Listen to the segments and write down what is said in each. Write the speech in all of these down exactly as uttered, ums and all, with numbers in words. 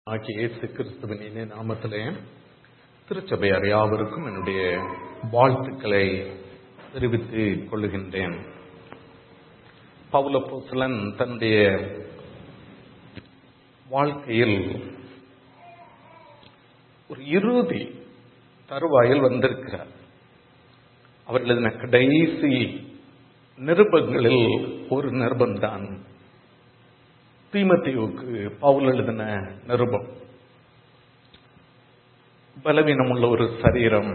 ஆகிய இயேசு கிறிஸ்துவின் இனிய நாமத்திலே திருச்சபையார் யாவருக்கும் என்னுடைய வாழ்த்துக்களை தெரிவித்துக் கொள்ளுகின்றேன். பவுல் அப்போஸ்தலன் தன்னுடைய வாழ்க்கையில் ஒரு இறுதி தருவாயில் வந்திருக்கிறார். அவர் எழுதின கடைசி நிருபங்களில் ஒரு நிருபம்தான் தீமோத்தேயுவுக்கு பவுல் எழுதின நிருபம். பலவீனமுள்ள ஒரு சரீரம்,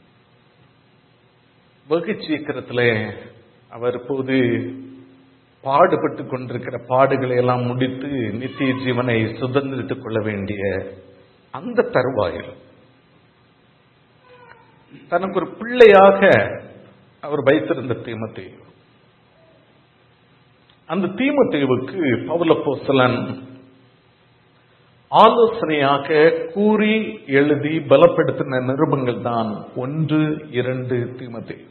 வெகு சீக்கிரத்தில் அவர் போது பாடுபட்டு கொண்டிருக்கிற பாடுகளை எல்லாம் முடித்து நித்திய ஜீவனை சுதந்திரித்துக் கொள்ள வேண்டிய அந்த தருவாயில் தனக்கு ஒரு பிள்ளையாக அவர் வைத்திருந்த தீமோத்தேயு, அந்த தீமோத்தேயுவுக்கு பவுல் அப்போஸ்தலன் ஆலோசனையாக கூறி எழுதி பலப்படுத்தின நிருபங்கள் தான் ஒன்று இரண்டு தீமோத்தேயு.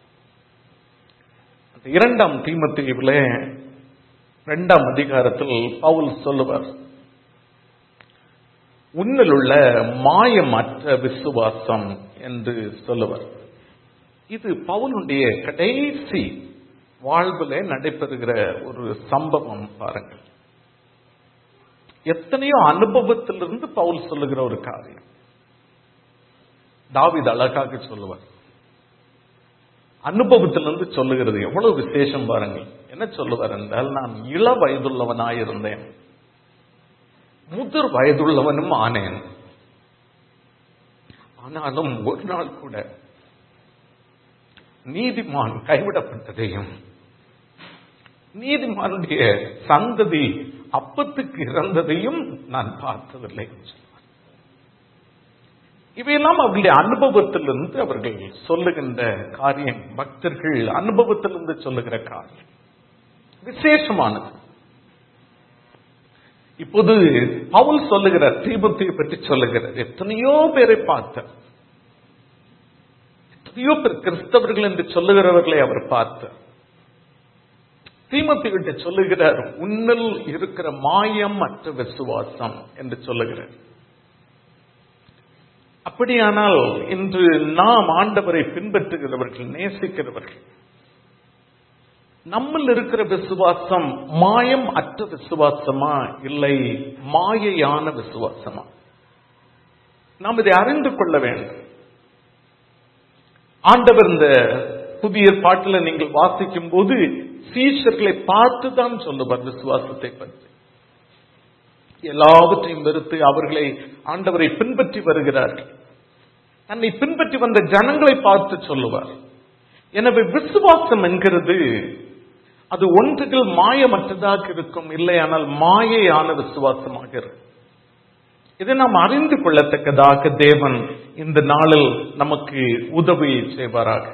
அந்த இரண்டாம் தீமோத்தேயுவிலே இரண்டாம் அதிகாரத்தில் பவுல் சொல்லுவார், உன்னில் உள்ள மாயமற்ற விசுவாசம் என்று சொல்லுவார். இது பவுலுடைய கடைசி வாழ்விலே நடைபெறுகிற ஒரு சம்பவம். பாருங்கள், எத்தனையோ அனுபவத்திலிருந்து பவுல் சொல்லுகிற ஒரு காரியம். தாவீது அழகாக சொல்லுவார், அனுபவத்திலிருந்து சொல்லுகிறது எவ்வளவு விசேஷம் பாருங்கள். என்ன சொல்லுவார் என்றால், நான் இள வயதுள்ளவனாயிருந்தேன், முதிர் வயதுள்ளவனும் ஆனேன், ஆனாலும் ஒரு நாள் கூட நீதிமான் கைவிடப்பட்டதையும் நீதிமானுடைய சந்ததி அப்பத்துக்கு இறந்ததையும் நான் பார்த்ததில்லை. இவையெல்லாம் அவர்களுடைய அனுபவத்திலிருந்து அவர்கள் சொல்லுகின்ற காரியம். பக்தர்கள் அனுபவத்திலிருந்து சொல்லுகிற காரியம் விசேஷமானது. இப்போது பவுல் சொல்லுகிற தீமோத்தேயுவை பற்றி சொல்லுகிறார். எத்தனையோ பேரை பார்த்தார், எத்தனையோ பேர் கிறிஸ்தவர்கள் என்று சொல்லுகிறவர்களை அவர் பார்த்தார். தீமோத்தேயுவிட்ட சொல்லுகிறார், உன்னில் இருக்கிற மாயம் மற்ற விசுவாசம் என்று சொல்லுகிறார். அப்படியானால் இன்று நாம் ஆண்டவரை பின்பற்றுகிறவர்கள், நேசிக்கிறவர்கள், நம்மில் இருக்கிற விசுவாசம் மாயம் அற்ற விசுவாசமா இல்லை மாயையான விசுவாசமா? நாம் இதை அறிந்து கொள்ள வேண்டும். ஆண்டவர் இந்த புதிய பாட்டில் நீங்கள் வாசிக்கும் போது சீஷர்களை பார்த்துதான் சொல்லுவார் விசுவாசத்தை பற்றி. எல்லாவற்றையும் வெறுத்து அவர்களை ஆண்டவரை பின்பற்றி வருகிறார்கள். தன்னை பின்பற்றி வந்த ஜனங்களை பார்த்து சொல்லுவார். எனவே விசுவாசம் என்கிறது அது ஒன்றுகள் மாயமற்றதாக இருக்கும், இல்லை ஆனால் மாயையான விசுவாசமாக இருக்கும். இதை நாம் அறிந்து கொள்ளத்தக்கதாக தேவன் இந்த நாளில் நமக்கு உதவி செய்வாராக.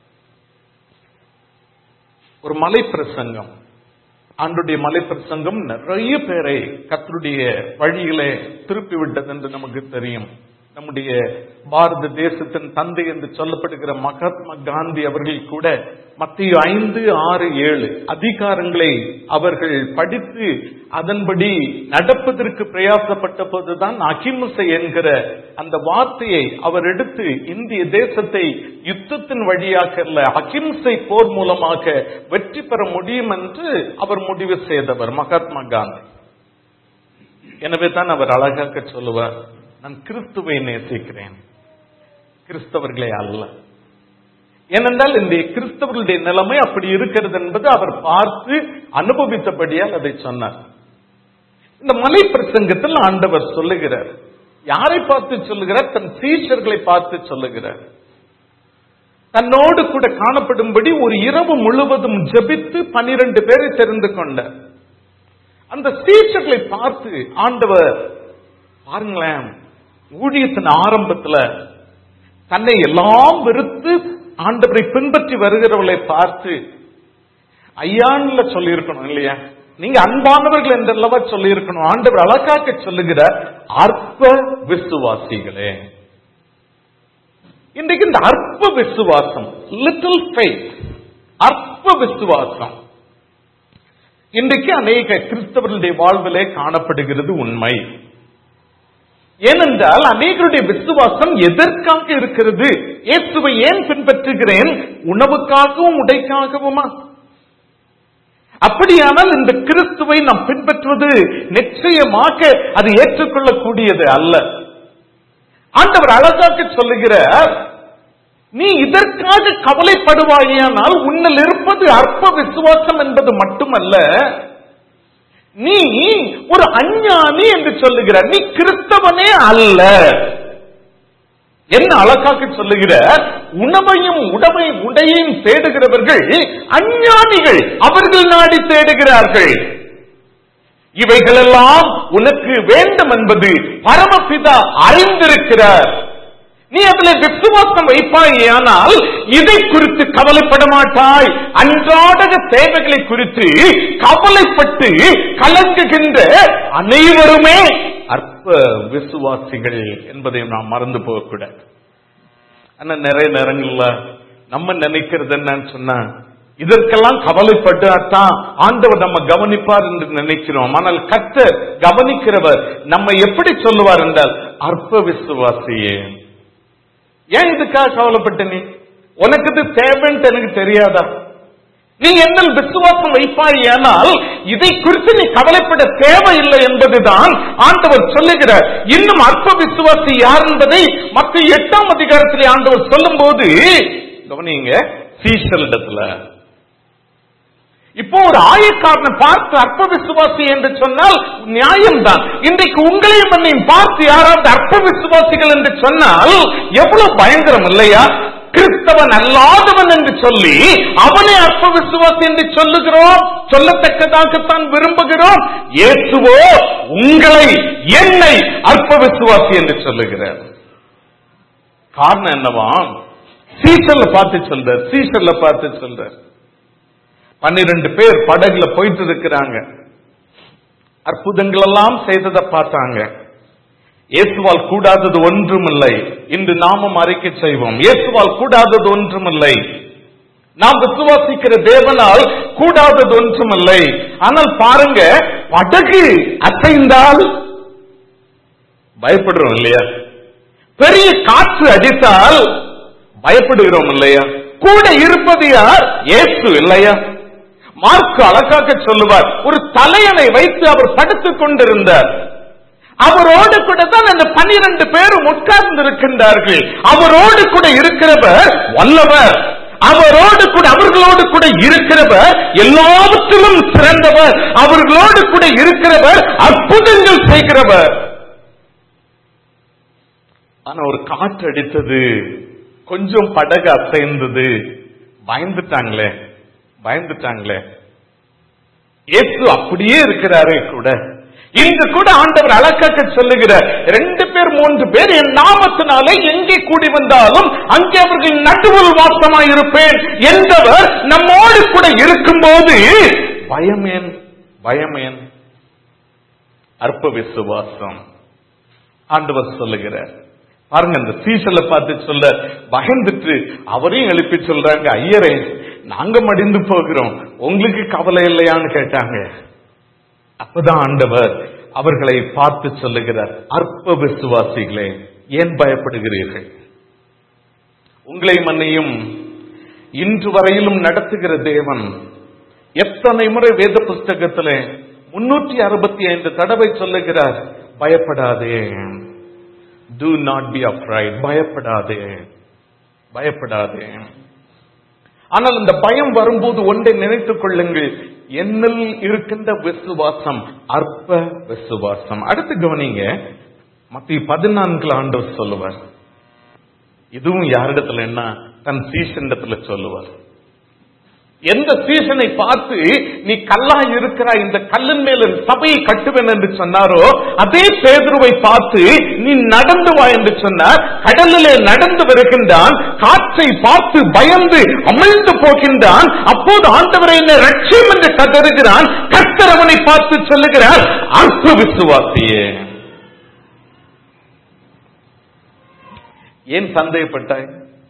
ஒரு மலை பிரசங்கம், ஆண்டுடைய மலை பிரசங்கம் நிறைய பேரை கர்த்தருடைய வழியிலே திருப்பிவிட்டது என்று நமக்கு தெரியும். நம்முடைய பாரத தேசத்தின் தந்தை என்று சொல்லப்படுகிற மகாத்மா காந்தி அவர்கள் கூட மத்திய ஐந்து ஆறு ஏழு அதிகாரங்களை அவர்கள் படித்து அதன்படி நடப்பதற்கு பிரயாசப்பட்ட போதுதான் அகிம்சை என்கிற அந்த வார்த்தையை அவர் எடுத்து இந்திய தேசத்தை யுத்தத்தின் வழியாக அல்ல அகிம்சை போர் மூலமாக வெற்றி பெற முடியும் என்று அவர் முடிவு செய்தவர் மகாத்மா காந்தி. எனவே தான் அவர் அழகாக சொல்லுவார், நான் கிறிஸ்துவை நேசிக்கிறேன், கிறிஸ்தவர்களே அல்ல. ஏனென்றால் இந்த கிறிஸ்தவர்களுடைய நிலைமை அப்படி இருக்கிறது என்பது அவர் பார்த்து அனுபவித்தபடியால் அதை சொன்னார். இந்த மலை பிரசங்கத்தில் ஆண்டவர் சொல்லுகிறார், யாரை பார்த்து சொல்லுகிறார்? தன் சீஷர்களை பார்த்து சொல்லுகிறார். தன்னோடு கூட காணப்படும்படி ஒரு இரவு முழுவதும் ஜெபித்து பனிரெண்டு பேரை தெரிந்து கொண்டார். அந்த சீஷர்களை பார்த்து ஆண்டவர், பாருங்களேன், ஊழியத்தின் ஆரம்பத்தில் தன்னை எல்லாம் வெறுத்து ஆண்டவரை பின்பற்றி வருகிறவர்களை பார்த்து ஐயான்ல சொல்லி இருக்கணும் இல்லையா? நீங்க அன்பானவர்கள் என்றல்லவா சொல்லி இருக்கணும். ஆண்டவர் அழகாக சொல்லுகிற அற்ப விசுவாசிகளே. இன்றைக்கு இந்த அற்ப விசுவாசம், லிட்டில் ஃபெய்த், அற்ப விசுவாசம் இன்றைக்கு அநேக கிறிஸ்தவர்களுடைய வாழ்விலே காணப்படுகிறது உண்மை. ஏனென்றால் அநேகருடைய விசுவாசம் எதற்காக இருக்கிறது? இயேசுவை ஏன் பின்பற்றுகிறேன்? உணவுக்காகவும் உடைக்காகவுமா? அப்படியானால் இந்த கிறிஸ்துவை நாம் பின்பற்றுவது நிச்சயமாக அது ஏற்றுக்கொள்ளக்கூடியது அல்ல. ஆண்டவர் அழகாக சொல்லுகிறார், நீ இதற்காக கவலைப்படுவாயானால் உன்னில் இருப்பது அற்ப விசுவாசம் என்பது மட்டுமல்ல, நீ ஒரு அஞ்ஞானி என்று சொல்லுகிறார். நீ கிறிஸ்தவனே அல்ல. என்ன அழகாக சொல்லுகிறார், உணவையும் உடமை உடையையும் தேடுகிறவர்கள் அஞ்ஞானிகள், அவர்கள் நாடி தேடுகிறார்கள். இவைகளெல்லாம் உனக்கு வேண்டும் என்பது பரமபிதா அறிந்திருக்கிறார். நீ அதில் விசுவாசம் வைப்பாயானால் இதை குறித்து கவலைப்பட மாட்டாய். அன்றாட தேவைகளை குறித்து கவலைப்பட்டு கலங்குகின்ற அனைவருமே அற்ப விசுவாசிகள் என்பதை நாம் மறந்து போகக்கூடாது. ஆனா நிறைய நேரங்கள்ல நம்ம நினைக்கிறது என்னன்னு சொன்னா, இதற்கெல்லாம் கவலைப்பட்டாதான் ஆண்டவர் நம்ம கவனிப்பார் என்று நினைக்கிறோம். ஆனால் கர்த்தர் கவனிக்கிறவர். நம்ம எப்படி சொல்லுவார் என்றால், அற்ப விசுவாசியே, ஏன் இதுக்காக கவலைப்பட்ட? நீ உனக்கு இது தேவைன்னு எனக்கு தெரியாதா? நீ என்ன விசுவாசம் வைப்பாயானால் இதை குறித்து நீ கவலைப்பட தேவையில்லை என்பதுதான் ஆண்டவர் சொல்லுகிறார். இன்னும் அற்ப விசுவாசி யார் என்பதை மத்திய எட்டாம் அதிகாரத்திலே ஆண்டவர் சொல்லும் போது கவனிங்க, சீஷரிடத்துல இப்போ ஒரு ஆயக்காரனை பார்த்து அற்ப விசுவாசி என்று சொன்னால் நியாயம்தான். இன்றைக்கு உங்களையும் என்னையும் பார்த்து யாராவது அற்ப விசுவாசிகள் என்று சொன்னால் எவ்வளவு பயங்கரம் இல்லையா? கிறிஸ்தவன் அல்லாதவன் என்று சொல்லி அவனை அற்ப விசுவாசி என்று சொல்லுகிறோம், சொல்லத்தக்கதாகத்தான் விரும்புகிறோம். இயேசுவோ உங்களை என்னை அற்ப விசுவாசி என்று சொல்லுகிறார். காரணம் என்னவா? சீசர்ல பார்த்து சொல்ற சீசர்ல பார்த்து சொல்ற பன்னிரண்டு பேர் படகுல போயிட்டு இருக்கிறாங்க. அற்புதங்கள் எல்லாம் செய்ததை பார்த்தாங்க. இயேசுவால் கூடாதது ஒன்றுமில்லை. இன்று நாமும் அறிக்கை செய்வோம், இயேசுவால் கூடாதது ஒன்றுமில்லை. நாம் விசுவாசிக்கிற தேவனால் கூடாதது ஒன்றுமில்லை. ஆனால் பாருங்க, படகு அசைந்தால் பயப்படுறோம் இல்லையா? பெரிய காற்று அடித்தால் பயப்படுகிறோம் இல்லையா? கூட இருப்பது யார்? இயேசு இல்லையா? மார்க்கு அழகாக சொல்லுவார், ஒரு தலையணை வைத்து அவர் படுத்துக் கொண்டிருந்தார். அவரோடு கூட தான் அந்த பன்னிரண்டு பேரும் உட்கார்ந்து இருக்கின்றார்கள். அவரோடு கூட இருக்கிறவர் வல்லவர், அவரோடு கூட அவர்களோடு கூட இருக்கிறவர் எல்லாவற்றிலும் சிறந்தவர், அவர்களோடு கூட இருக்கிறவர் அற்புதங்கள் செய்கிறவர். ஆனா ஒரு காற்று அடித்தது, கொஞ்சம் படகு அசைந்தது, பயந்துட்டாங்களே பயந்துட்டாங்களே இயேசு அப்படியே இருக்கிறாரே கூட. இன்று கூட ஆண்டவர் அழகாக சொல்லுகிறார், ரெண்டு பேர் மூன்று பேர் என் நாமத்தினாலே எங்கே கூடி வந்தாலும் அங்கே அவர்கள் நடுவில் வாசமாயிருப்பேன் என்றவர் நம்மோடு கூட இருக்கும் போது பயமேன் பயமேன்? அற்ப விசுவாசம் ஆண்டவர் சொல்லுகிறார். பாருங்க, இந்த சீசல பார்த்து சொல்ல பயந்துட்டு அவரையும் எழுப்பி சொல்றாங்க, ஐயரே நாங்க மடிந்து போகிறோம், உங்களுக்கு கவலை இல்லையான்னு கேட்டாங்க. அப்பதான் ஆண்டவர் அவர்களை பார்த்து சொல்லுகிறார், அற்ப விசுவாசிகளே, ஏன் பயப்படுகிறீர்கள்? உங்களை மன்னையும் இன்று வரையிலும் நடத்துகிற தேவன் எத்தனை முறை வேத புஸ்தகத்திலே முன்னூற்றி அறுபத்தி ஐந்து தடவை சொல்லுகிறார், பயப்படாதே, do not be afraid, பயப்படாதே பயப்படாதே. ஆனால் இந்த பயம் வரும்போது ஒன்றை நினைத்துக் கொள்ளுங்கள், என்னில் இருக்கின்ற விசுவாசம் அற்ப விசுவாசம். அடுத்து கவனிங்க, மத்திய பதினான்குல ஆண்டவர் சொல்லுவார், இதுவும் யாரிடத்துல என்ன, தன் சீசனிடத்துல சொல்லுவார். எந்த சீசனை பார்த்து நீ கல்லா இருக்கிறாய், இந்த கல்லின் மேல சபையை கட்டுவேன் என்று சொன்னாரோ, அதே பேதுருவை பார்த்து நீ நடந்து வா என்று சொன்னார். கடலிலே நடந்து வருகின்றான், காற்றை பார்த்து பயந்து அமிழ்ந்து போகின்றான். அப்போது ஆண்டவரை என்ன ரட்சியம் என்று கதறுகிறான். கர்த்தர் அவனை பார்த்து சொல்லுகிறார், அற்ப விசுவாசியே, ஏன் சந்தேகப்பட்டாய்?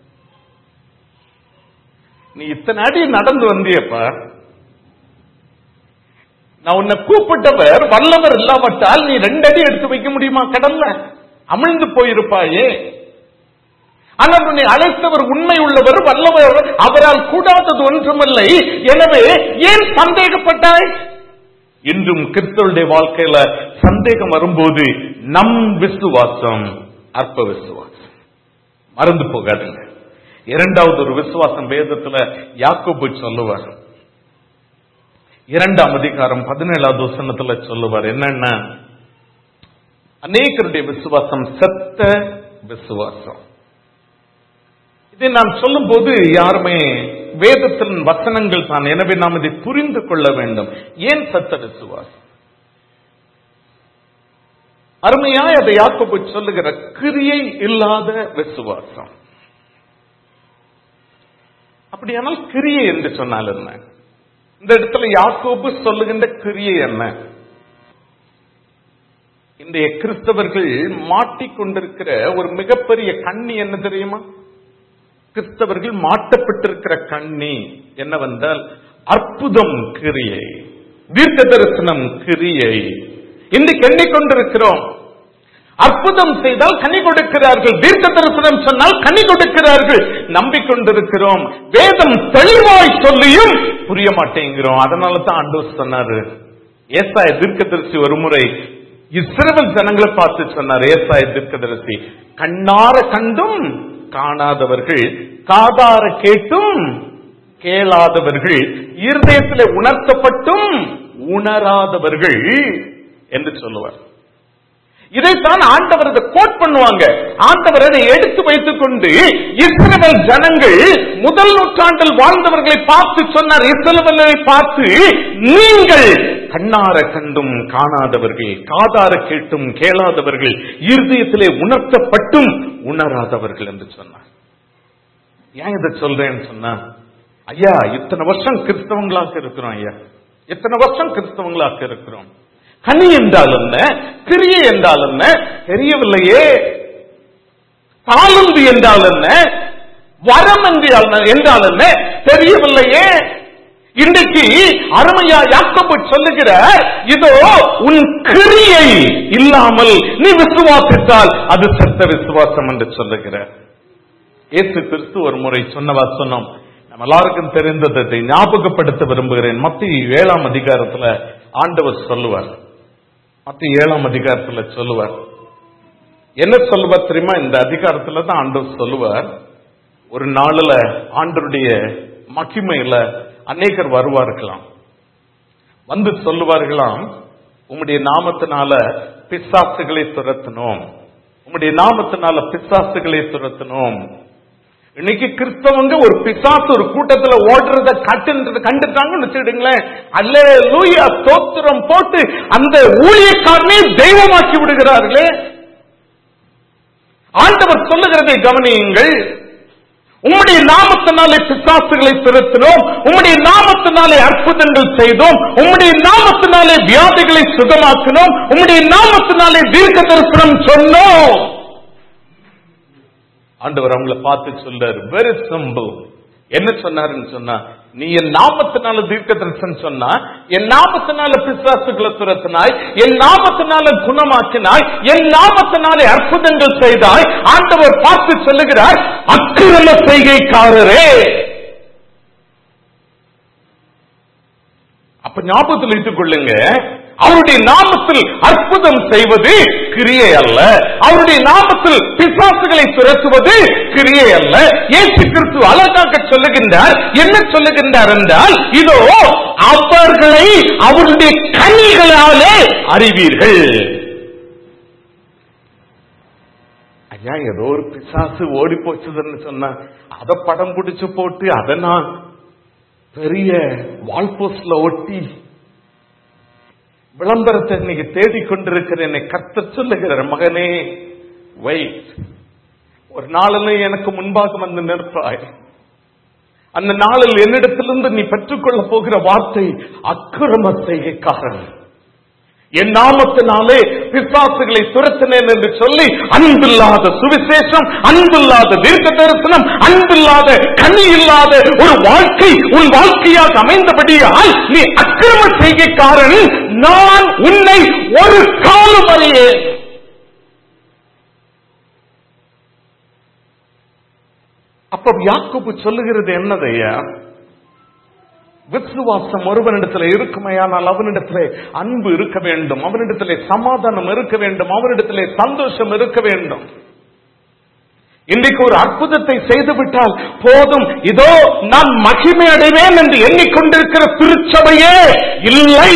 நீ இத்தனை அடி நடந்து வந்தியப்பா, நான் உன்னை கூப்பிட்டவர் வல்லவர் இல்லாமட்டால் நீ ரெண்டு அடி எடுத்து வைக்க முடியுமா கடல்ல? அமிழ்ந்து போயிருப்பாயே. ஆனால் உன்னை அழைத்தவர் உண்மை உள்ளவர், வல்லவர், அவரால் கூடாதது ஒன்றுமில்லை. எனவே ஏன் சந்தேகப்பட்டாய்? இன்றும் கிறிஸ்தவருடைய வாழ்க்கையில சந்தேகம் வரும்போது நம் விசுவாசம் அற்ப விசுவாசம். மறந்து போகாதுங்க. இரண்டாவது ஒரு விசுவாசம் வேதத்துல யாக்கோபு சொல்லுவார். இரண்டாம் அதிகாரம் பதினேழாவது வசனத்துல சொல்லுவார். என்னன்னா, அநேகருடைய விசுவாசம் செத்த விசுவாசம். இதை நான் சொல்லும் போது யாருமே வேதத்தின் வசனங்கள் தான். எனவே நாம் இதை புரிந்து கொள்ள வேண்டும். ஏன் செத்த விசுவாசம்? அருமையாய் அதை யாக்கோபு சொல்லுகிற கிரியை இல்லாத விசுவாசம். அப்படியானால் கிரியை என்று சொன்னால் என்ன? இந்த இடத்துல யாக்கோபு சொல்லுகின்ற கிரியை என்ன? இன்றைய கிறிஸ்தவர்கள் மாட்டிக்கொண்டிருக்கிற ஒரு மிகப்பெரிய கண்ணி என்ன தெரியுமா? கிறிஸ்தவர்கள் மாட்டப்பட்டிருக்கிற கண்ணி என்னவென்றால் அற்புதம் கிரியை, தீர்க்க தரிசனம் கிரியை. இன்றைக்கு எண்ணிக்கொண்டிருக்கிறோம். அற்புதம் செய்தால் கனி கொடுக்கிறார்கள், தீர்க்க தரிசனம் சொன்னால் கனி கொடுக்கிறார்கள், நம்பிக்கொண்டிருக்கிறோம். வேதம் தெளிவாய் சொல்லியும் புரிய மாட்டேங்கிறோம். அதனால தான் ஆண்டவர் சொன்னாரு, ஏசாயா தீர்க்கதரிசி ஒரு முறை இஸ்ரவேல் ஜனங்களை பார்த்து சொன்னார். ஏசாயா தீர்க்கதரிசி, கண்ணார கண்டும் காணாதவர்கள், காதார கேட்டும் கேளாதவர்கள், இருதயத்தில் உணர்த்தப்பட்டும் உணராதவர்கள் என்று சொல்லுவார். இதைத்தான் ஆண்டவர் இதை கோட் பண்ணுவாங்க. ஆண்டவர் அதை எடுத்து வைத்துக் கொண்டு இஸ்ரவேல் ஜனங்கள் முதல் நூற்றாண்டில் வாழ்ந்தவர்களை பார்த்து சொன்னார். இஸ்ரவேலை பார்த்து, நீங்கள் கண்ணார கண்டும் காணாதவர்கள், காதார கேட்டும் கேளாதவர்கள், இருதயத்திலே உணர்த்தப்பட்டும் உணராதவர்கள் என்று சொன்னார். ஏன் இதை சொல்றேன்னு சொன்னா, ஐயா இத்தனை வருஷம் கிறிஸ்தவங்களாக இருக்கிறோம். ஐயா எத்தனை வருஷம் கிறிஸ்தவங்களாக இருக்கிறோம். கனி என்றால் என்ன, கிரியை என்றால் என்ன தெரியவில்லையே. தாளந்து என்றால் என்ன, வரம் என்றால் என்ன தெரியவில்லையே. இன்றைக்கு அருமையா யாக்கோபு சொல்லுகிற, இதோ உன் கிரியை இல்லாமல் நீ விசுவாசித்தால் அது செத்த விசுவாசம் என்று சொல்லுகிற. இயேசு கிறிஸ்து ஒரு முறை சொன்னவா சொன்னோம். நம்ம எல்லாருக்கும் தெரிந்ததை ஞாபகப்படுத்த விரும்புகிறேன். மத்திய ஏழாம் அதிகாரத்துல ஆண்டவர் சொல்லுவார். மத்திய ஏழாம் அதிகாரத்துல சொல்லுவார். என்ன சொல்லுவார் தெரியுமா? இந்த அதிகாரத்துல தான் ஆண்டவர் சொல்லுவார், ஒரு நாளில் ஆண்டவருடைய மகிமையில அநேகர் வருவார்களாம். வந்து சொல்லுவார்களாம், உம்முடைய நாமத்தினால பிசாசுகளை துரத்தினோம், உம்முடைய நாமத்தினால பிசாசுகளை துரத்தினோம். இன்னைக்கு கிறிஸ்தவங்க ஒரு பிசாசு ஒரு கூட்டத்துல ஓடுறத கட்டுன்றத கண்டுட்டாங்கன்னு வச்சுடுங்களேன், அல்லேலூயா ஸ்தோத்திரம் போட்டு அந்த ஊழியக்காரனே தெய்வமாக்கி விடுகிறார்களே. ஆண்டவர் சொல்லுகிறதை கவனியுங்கள். உம்முடைய நாமத்தினாலே பிசாசுகளை துரத்தினோம், உம்முடைய நாமத்தினாலே அற்புதங்கள் செய்தோம், உம்முடைய நாமத்தினாலே வியாதிகளை சுகமாக்கினோம், உம்முடைய நாமத்தினாலே தீர்க்க தரிசனம் சொன்னோம். ஆண்டவர் அவங்களை பார்த்து சொல்றாரு, வெரி சிம்பிள். என்ன சொன்னாருன்னு சொன்னா, நீ என் நாமத்தினால தீர்க்க தரிசனம் சொன்னா, என் நாமத்தினால பிசாசுகளை துரத்தினாய், என் நாமத்தினால குணமாக்கினாய், என் நாமத்தினாலே அற்புதங்கள் செய்தாய். ஆண்டவர் பார்த்து சொல்லுகிறார், அக்கிரம செய்கைக்காரரே. அப்ப ஞாபகத்தில் வைத்துக் கொள்ளுங்க, அவருடைய நாமத்தில் அற்புதம் செய்வது கிரியை அல்ல, அவருடைய நாமத்தில் பிசாசுகளை துரத்துவது கிரியை அல்ல. இயேசு கிறிஸ்து அழகாக சொல்லுகின்றார். என்ன சொல்லுகின்றார் என்றால், இதோ அவர்களை அவருடைய கனிகளாலே அறிவீர்கள். ஐயா ஏதோ ஒரு பிசாசு ஓடி போச்சுதுன்னு சொன்னா அதை படம் பிடிச்சு போட்டு அதை நான் பெரிய வால்போஸ்ட்ல ஒட்டி விளம்பரத்தை இன்னைக்கு தேடிக்கொண்டிருக்கிற என்னை கர்த்தர் சொல்லுகிறார், மகனே வெயிட், ஒரு நாளில் எனக்கு முன்பாக வந்து நிற்பாய். அந்த நாளில் என்னிடத்திலிருந்து நீ பெற்றுக்கொள்ள போகிற வார்த்தை அக்கிரம செய்கைக்காரன், என் நாமத்தினாலே பிசாசுகளை துரத்தினேன் என்று சொல்லி அன்பில்லாத சுவிசேஷம், அன்பில்லாத தீர்க்க தரிசனம், அன்பில்லாத கனி இல்லாத ஒரு வாழ்க்கை உன் வாழ்க்கையாக அமைந்தபடியால் நீ அக்கிரம செய்கைக்காரன், நான் உன்னை ஒரு காலம் அறியேன். அப்ப யாக்கோபு சொல்லுகிறது என்னதையா? விசுவாசம் ஒருவனிடத்தில் இருக்குமையானால் அவனிடத்திலே அன்பு இருக்க வேண்டும், அவனிடத்திலே சமாதானம் இருக்க வேண்டும், அவனிடத்திலே சந்தோஷம் இருக்க வேண்டும். இன்றைக்கு ஒரு அற்புதத்தை செய்துவிட்டால் போதும், இதோ நான் மகிமை அடைவேன் என்று எண்ணிக்கொண்டிருக்கிற திருச்சபையே இல்லை.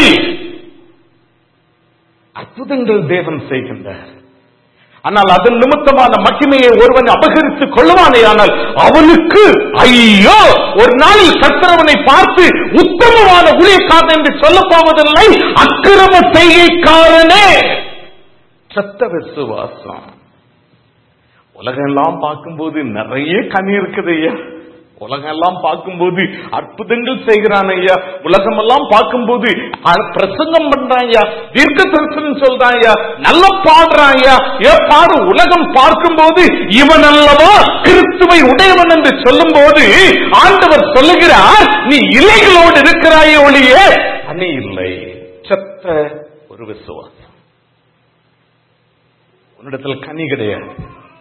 அற்புதங்கள் தேவன் செய்கின்றார். ஆனால் அதன் நிமித்தமான மகிமையை ஒருவன் அபகரித்துக் கொள்வானே, ஆனால் அவனுக்கு ஐயோ, ஒரு நாளில் கர்த்தரவனை பார்த்து உத்தமமான ஊழியக்காரன் என்று சொல்ல போவதில்லை, அக்கிரம செய்கைக்காரனே. சத்த விசுவாசம். உலகம் எல்லாம் பார்க்கும்போது நிறைய கனி இருக்குது ஐயா. உலகம் எல்லாம் பார்க்கும்போது அற்புதங்கள் செய்கிறான் ஐயா. உலகம் எல்லாம் பார்க்கும்போது பிரசங்கம் பண்றான் ஐயா, தீர்க்க தரிசனம் சொல்றான் ஐயா, நல்ல பாடுறான் ஐயா. ஏ பாடு, உலகம் பார்க்கும்போது இவன் அல்லவா கிறிஸ்துவை உடையவன் என்று சொல்லும் போது ஆண்டவர் சொல்லுகிறார், நீ இலைகளோடு இருக்கிறாயே ஒழிய கனி இல்லை. சத்த ஒரு விசுவாசம். உன்னிடத்தில் கனி கிடையாது.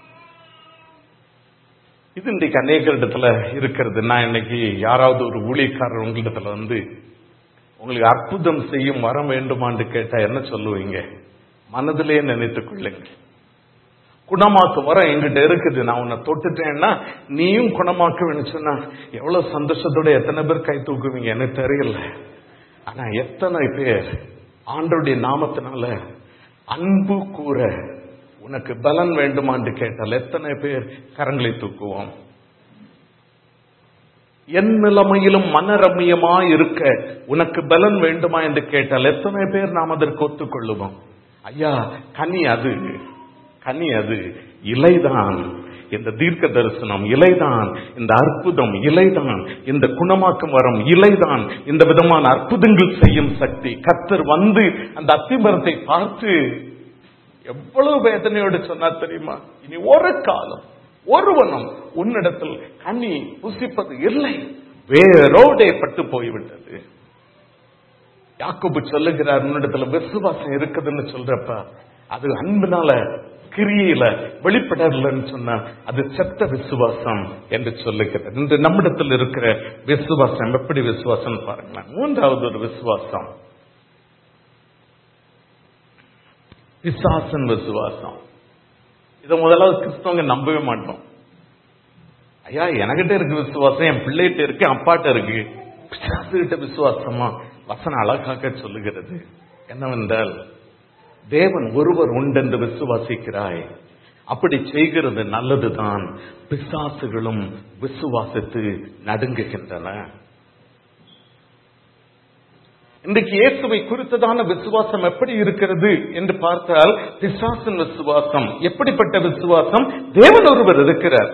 இது இன்றைக்கு அநேக இடத்துல இருக்கிறது. நான் இன்னைக்கு யாராவது ஒரு ஊழியக்காரர் உங்களிடத்துல வந்து உங்களுக்கு அற்புதம் செய்யும் வரம் வேண்டுமான்னு கேட்டா என்ன சொல்லுவீங்க? மனதிலே நினைத்துக் கொள்ளுங்க, குணமாக்கு வரம் என்கிட்ட இருக்குது, நான் உன்னை தொட்டுட்டேன்னா நீயும் குணமாக்குவேன்னு சொன்னா எவ்வளவு சந்தோஷத்தோட எத்தனை பேர் கை தூக்குவீங்க எனக்கு தெரியல. ஆனா எத்தனை பேர் ஆண்டவருடைய நாமத்தினால அன்பு கூற உனக்கு பலன் வேண்டுமான்னு கேட்டால் எத்தனை பேர் கரங்களை தூக்குவோம்? என் நிலைமையிலும் மனரம்யமா இருக்க உனக்கு பலன் வேண்டுமா என்று கேட்டால் எத்தனை பேர் நாம் அதற்கு ஒத்துக்கொள்ளுவோம்? ஐயா, கனி அது, கனி அது, இலைதான் இந்த தீர்க்க தரிசனம், இலைதான் இந்த அற்புதம், இலைதான் இந்த குணமாக்கும் வரம், இலைதான் இந்த விதமான அற்புதங்கள் செய்யும் சக்தி. கர்த்தர் வந்து அந்த அத்திமரத்தை பார்த்து எவ்வளவு வேதனையோடு சொன்னார் தெரியுமா? இனி ஒரு காலம் ஒருவனும் உன்னிடத்தில் கனி புசிப்பது இல்லை, வேரோடே பட்டு போய்விட்டது. யாக்கோபு சொல்லுகிறார், உன்னிடத்துல விசுவாசம் இருக்குதுன்னு சொல்றப்ப அது அன்பினால கிரியையில வெளிப்படலன்னு சொன்னா அது செத்த விசுவாசம் என்று சொல்லுகிறது. இன்று நம்மிடத்தில் இருக்கிற விசுவாசம் எப்படி விசுவாசம் பாருங்களேன். மூன்றாவது ஒரு விசுவாசம் பிசாசன் விசுவாசம். இதை முதலாவது கிறிஸ்தவங்க நம்பவே மாட்டோம். ஐயா, எனக்கிட்ட இருக்கு விசுவாசம், என் பிள்ளைகிட்ட இருக்கு, அப்பாட்ட இருக்கு. பிசாசுகிட்ட விசுவாசமா? வசனம் அழகாக சொல்லுகிறது என்னவென்றால், தேவன் ஒருவர் உண்டென்று விசுவாசிக்கிறாய், அப்படி செய்கிறது நல்லதுதான், பிசாசுகளும் விசுவாசித்து நடுங்குகின்றன. இன்றைக்கு இயேசுவை குறித்ததான விசுவாசம் எப்படி இருக்கிறது என்று பார்த்தால், பிசாசின் விசுவாசம். எப்படிப்பட்ட விசுவாசம்? தேவன் ஒருவர் இருக்கிறார்.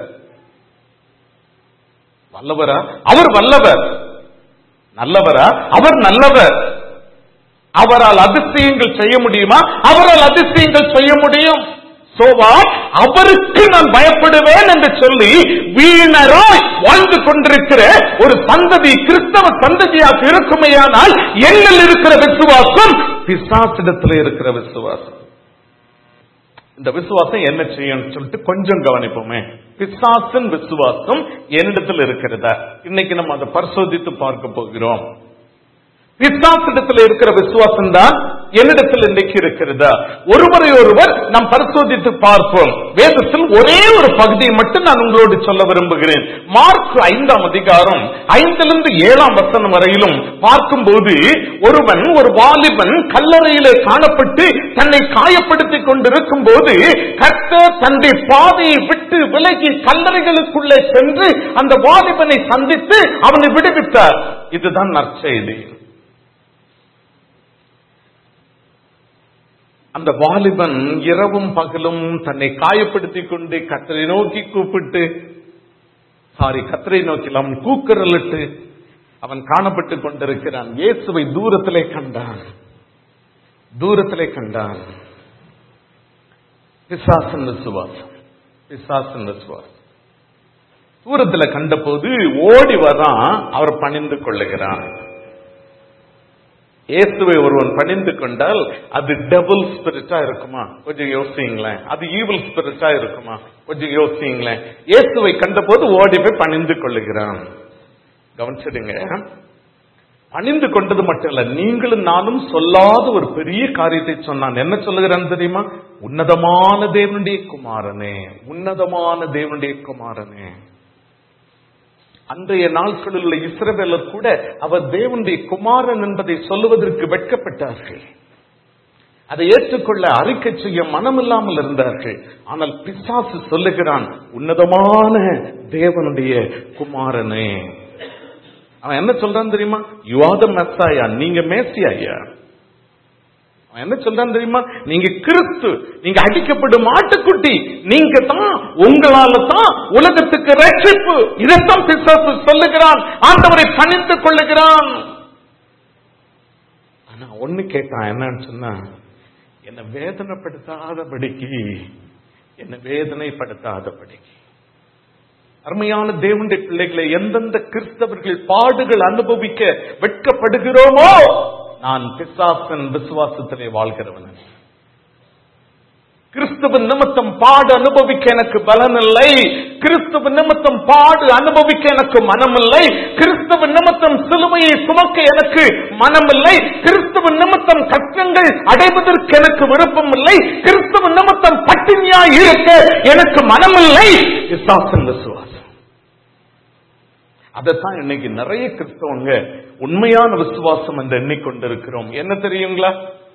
வல்லவரா? அவர் வல்லவர். நல்லவரா? அவர் நல்லவர். அவரால் அதிசயங்கள் செய்ய முடியுமா? அவரால் அதிசயங்கள் செய்ய முடியும். சோவா அவருக்கு நான் பயப்படுவேன் என்று சொல்லி வீணராய் வாழ்ந்து கொண்டிருக்கிற ஒரு சந்ததி கிறிஸ்தவ சந்ததியாக இருக்குமையானால் எங்கள் இருக்கிற விசுவாசம் பிசாசிடத்தில் இருக்கிற விசுவாசம். இந்த விசுவாசம் என்ன செய்யும் சொல்லிட்டு கொஞ்சம் கவனிப்போமே. பிசாசின் விசுவாசம் என்னிடத்தில் இருக்கிறதா? இன்னைக்கு நம்ம அதை பரிசோதித்து பார்க்க போகிறோம். பிசாசிடத்தில் இருக்கிற விசுவாசம் தான் என்னிடத்தில் இன்றைக்கு இருக்கிறதா? ஒருவரை ஒருவர் நாம் பரிசோதித்து பார்ப்போம். வேதத்தில் ஒரே ஒரு பகுதியை மட்டும் நான் உங்களோடு சொல்ல விரும்புகிறேன். மார்க் ஐந்தாம் அதிகாரம் ஐந்திலிருந்து ஏழாம் வசனம் வரையிலும் பார்க்கும்போது, ஒருவன், ஒரு வாலிபன் கல்லறையிலே காணப்பட்டு தன்னை காயப்படுத்திக் கொண்டிருக்கும் போது கர்த்தர் தன்னுடைய பாதையை விட்டு விலகி கல்லறைகளுக்குள்ளே சென்று அந்த வாலிபனை சந்தித்து அவனை விடுவித்தார். இதுதான் நற்செய்தி. அந்த வாலிபன் இரவும் பகலும் தன்னை காயப்படுத்திக் கொண்டு கர்த்தரை நோக்கி கூப்பிட்டு, சாரி கர்த்தரை நோக்கி அவன் கூக்குரலிட்டு அவன் காணப்பட்டுக் கொண்டிருக்கிறான். இயேசுவை தூரத்திலே கண்டான், தூரத்திலே கண்டான். பிசாசன் விசுவாசம், பிசாசன் விசுவாசம். தூரத்தில் கண்ட போது ஓடி வரான், அவர் பணிந்து கொள்ளுகிறான். இயேசுவை ஒருவன் பணிந்து கொண்டால் அது டபுள் ஸ்பிரிட்டா இருக்குமா? கொஞ்சம் யோசிங்களேன். அது ஈவில் ஸ்பிரிட்டா இருக்குமா? கொஞ்சம் யோசிங்களேன். இயேசுவை கண்ட போது ஓடி போய் பணிந்து கொள்ளுகிறான். கவனிச்சிடுங்க. பணிந்து கொண்டது மட்டும் இல்ல, நீங்களும் நானும் சொல்லாத ஒரு பெரிய காரியத்தை சொன்னான். என்ன சொல்லுகிறான் தெரியுமா? உன்னதமான தேவனுடைய குமாரனே, உன்னதமான தேவனுடைய குமாரனே. அன்றைய நாட்களில் உள்ள இஸ்ரவேலர் கூட அவர் தேவனுடைய குமாரன் என்பதை சொல்லுவதற்கு வெட்கப்பட்டார்கள். அதை ஏற்றுக்கொள்ள அறிக்கை செய்ய மனமில்லாமல் இருந்தார்கள். ஆனால் பிசாசு சொல்லுகிறான், உன்னதமான தேவனுடைய குமாரனே. அவன் என்ன சொல்றான் தெரியுமா? யூ ஆர் தி மெஸ்ஸாயா, நீங்க மேசியா. அவன் என்ன சொல்றான் தெரியுமா? நீங்க கிறிஸ்து, நீங்க அடிக்கப்படும் ஆட்டுக்குட்டி, நீங்க தான், உங்களால தான் உலகத்துக்கு ரட்சிப்பு. இதைத்தான் பிசாசு சொல்லுகிறான். ஆண்டவரை பணிந்து கொள்ளுகிறான். ஆனா ஒண்ணு கேட்டான், என்னன்னு சொன்னா, என்ன வேதனைப்படுத்தாதபடிக்கு, என்ன வேதனைப்படுத்தாதபடிக்கு. அருமையான தேவனுடைய பிள்ளைகளை, எந்தெந்த கிறிஸ்தவர்கள் பாடுகள் அனுபவிக்க வெட்கப்படுகிறோமோ, நான் பிசாசன் விசுவாசத்திலே வாழ்கிறவன். கிறிஸ்துவ நிமித்தம் பாடு அனுபவிக்க எனக்கு பலன் இல்லை. கிறிஸ்துவ நிமித்தம் பாடு அனுபவிக்க எனக்கு மனமில்லை. கிறிஸ்துவ நிமித்தம் சிலுவையை சுமக்க எனக்கு மனமில்லை. கிறிஸ்துவ நிமித்தம் கஷ்டங்கள் அடைவதற்கு எனக்கு விருப்பம் இல்லை. கிறிஸ்துவ நிமித்தம் பட்டினியாய் இருக்க எனக்கு மனமில்லை. பிசாசன் விசுவாசம். அதைத்தான் இன்னைக்கு நிறைய கிறிஸ்தவங்க உண்மையான விசுவாசம் என்று எண்ணிக்கொண்டிருக்கிறோம். என்ன தெரியுங்களா?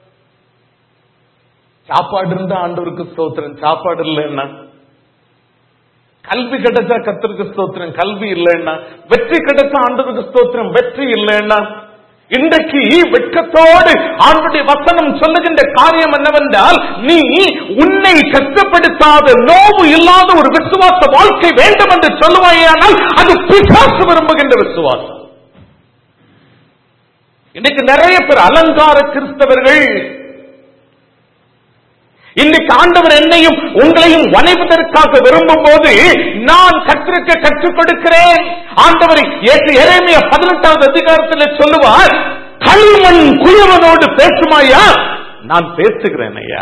சாப்பாடு இருந்தா ஆண்டவருக்கு ஸ்தோத்திரம், சாப்பாடு இல்லைன்னா. கல்வி கிடைச்சா கர்த்தருக்கு ஸ்தோத்திரம், கல்வி இல்லைன்னா. வெற்றி கிடைச்சா ஆண்டவருக்கு ஸ்தோத்திரம், வெற்றி இல்லைன்னா. இன்றைக்கு வெட்கத்தோடு ஆண்டவருடைய வசனம் சொல்லுகின்ற காரியம் என்னவென்றால், நீ உன்னை கஷ்டப்படுத்தாத, நோவு இல்லாத ஒரு விசுவாச வாழ்க்கை வேண்டும் என்று சொல்லுவாயானால் அது பிசாசு விரும்புகின்ற விசுவாசம். இன்னைக்கு நிறைய பேர் அலங்கார கிறிஸ்தவர்கள். இன்னைக்கு ஆண்டவர் என்னையும் உங்களையும் வணைவதற்காக விரும்பும் போது, நான் கற்றுக்க கற்றுக் கொடுக்கிறேன். ஆண்டவர் எரேமியா பதினெட்டாவது அதிகாரத்தில் சொல்லுவார், களிமண் குயவனோடு பேசுமாயா? நான் பேசுகிறேன் ஐயா.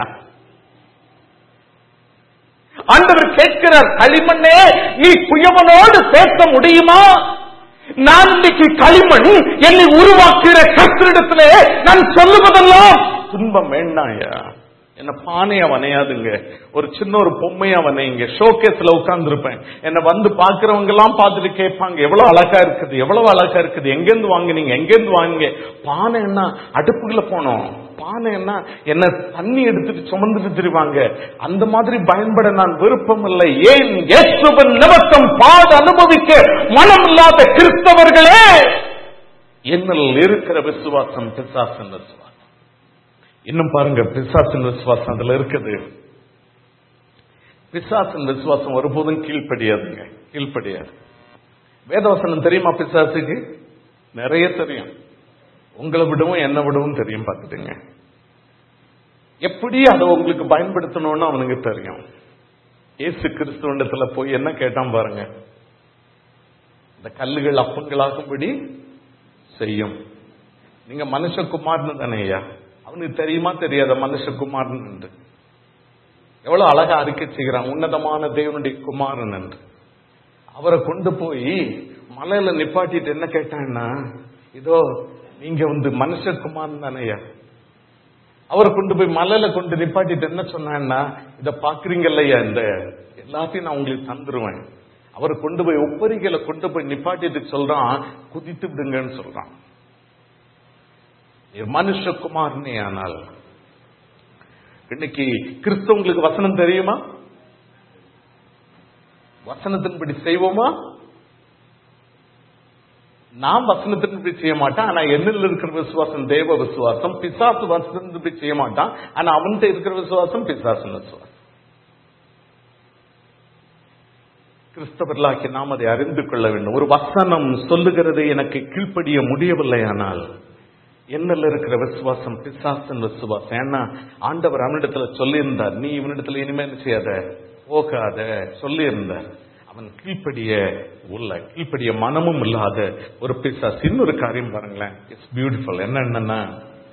ஆண்டவர் கேட்கிறார், களிமண்ணே நீ குயவனோடு பேச முடியுமா? நான் இன்னைக்கு களிமண், என்னை உருவாக்குகிற கர்த்தரிடத்திலே நான் சொல்லுவதெல்லாம் துன்பம் வேண்டாயா. என்ன பானையா வனையாதுங்க, ஒரு சின்ன ஒரு பொம்மையா வனைங்க. ஷோகேஸ்ல உட்கார்ந்து இருப்பேன். என்ன வந்து பாக்குறவங்க எல்லாம் பார்த்துட்டு கேட்பாங்க, எவ்வளவு அழகா இருக்குது, எவ்வளவு அழகா இருக்குது, எங்கேருந்து வாங்குனீங்க, எங்கேருந்து வாங்குங்க. பானை என்ன அடுப்புக்குள்ள போனோம், பானை என்ன என்ன தண்ணி எடுத்துட்டு சுமந்துட்டு திரிவாங்க. அந்த மாதிரி பயன்பட நான் விருப்பம் இல்லை. ஏன் இயேசுவின் நிமித்தம் பாடு அனுபவிக்க மனம் இல்லாத கிறிஸ்தவர்களே, என்னில் இருக்கிற விசுவாசம் பிசாசின் விசுவாசம். இன்னும் பாருங்க, பிசாசின் விசுவாசம் அதுல இருக்குது. பிசாசின் விசுவாசம் ஒருபோதும் கீழ்ப்படியாதுங்க, கீழ்ப்படியாது. வேதவசனம் தெரியுமா பிசாசுக்கு? நிறைய தெரியும். உங்களை விடவும் என்ன விடவும் தெரியும். பார்த்துட்டுங்க, எப்படி அதை உங்களுக்கு பயன்படுத்தணும்னு அவனுக்கு தெரியும். இயேசு கிறிஸ்துவண்டத்துல போய் என்ன கேட்டான் பாருங்க, இந்த கல்லுகள் அப்பங்களாகும்படி செய்யும். நீங்க மனுஷகுமார்னு தானே ஐயா? அவனுக்கு தெரியுமா தெரியாத மனுஷகுமாரன் என்று? எவ்வளவு அழகா அறிக்கை செய்கிறான், உன்னதமான தேவனுடைய குமாரன் என்று. அவரை கொண்டு போய் மலையில நிப்பாட்டிட்டு என்ன கேட்டான்னா, இதோ நீங்க வந்து மனுஷகுமாரன் தானையா. அவரை கொண்டு போய் மலையில கொண்டு நிப்பாட்டிட்டு என்ன சொன்னா, இத பாக்குறீங்கல்லையா, இந்த எல்லாத்தையும் நான் உங்களுக்கு தந்துருவேன். அவரை கொண்டு போய் ஒப்பரிகளை கொண்டு போய் நிப்பாட்டிட்டு சொல்றான், குதித்து விடுங்கன்னு சொல்றான். மனுஷகுமாரனே. ஆனால் இன்னைக்கு கிறிஸ்தவங்களுக்கு வசனம் தெரியுமா? வசனத்தின்படி செய்வோமா? நாம் வசனத்தின்படி செய்ய மாட்டான். ஆனா என்னில் இருக்கிற விசுவாசம் தேவ விசுவாசம். பிசாசு வசனத்தின்படி செய்ய மாட்டான். ஆனா அவன்கிட்ட இருக்கிற விசுவாசம் பிசாசு விசுவாசம். கிறிஸ்தவர்களாக்கி நாம் அதை அறிந்து கொள்ள வேண்டும். ஒரு வசனம் சொல்லுகிறது எனக்கு கீழ்ப்படிய முடியவில்லை, ஆனால் என்னில் இருக்கிற விசுவாசம் பிசாசின் விசுவாசம். ஏன்னா ஆண்டவர் அவனிடத்துல சொல்லியிருந்தார், நீ இவனிடத்துல இனிமே என்ன செய்யாத, போகாத சொல்லியிருந்தார். அவன் கீழ்ப்படிய உள்ள கீழ்ப்படிய மனமும் இல்லாத ஒரு பிசாசு. இன்னொரு காரியம் பாருங்களேன், இட்ஸ் பியூட்டிஃபுல். என்னன்னா,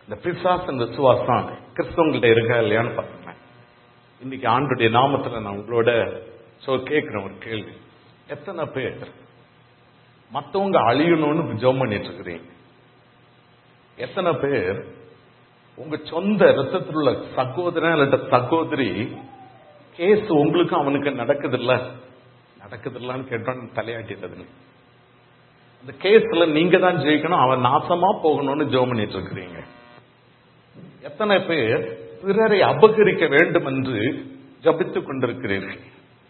இந்த பிசாசின் விசுவாசம் கிறிஸ்தவங்கள்ட்ட இருக்கா இல்லையான்னு பாருங்க. இன்னைக்கு ஆண்டுடைய நாமத்துல நான் உங்களோட சோ கேட்கிறேன் ஒரு கேள்வி. எத்தனை பேர் மற்றவங்க அழியணும்னு ஜெபம் பண்ணிட்டு இருக்கிறீங்க? எத்தனை பேர் உங்க சொந்த ரத்தத்தில் உள்ள சகோதரன் அல்லது சகோதரி கேஸ் உங்களுக்கும் அவனுக்கு நடக்குதில்ல நடக்குதில்லான்னு கேட்டோன்னு தலையாட்டிட்டதுங்க. அந்த கேஸ்ல நீங்க தான் ஜெயிக்கணும், அவன் நாசமா போகணும்னு ஜெபம் பண்ணிட்டு இருக்கிறீங்க. எத்தனை பேர் பிறரை அபகரிக்க வேண்டும் என்று ஜபித்துக் கொண்டிருக்கிறீர்கள்?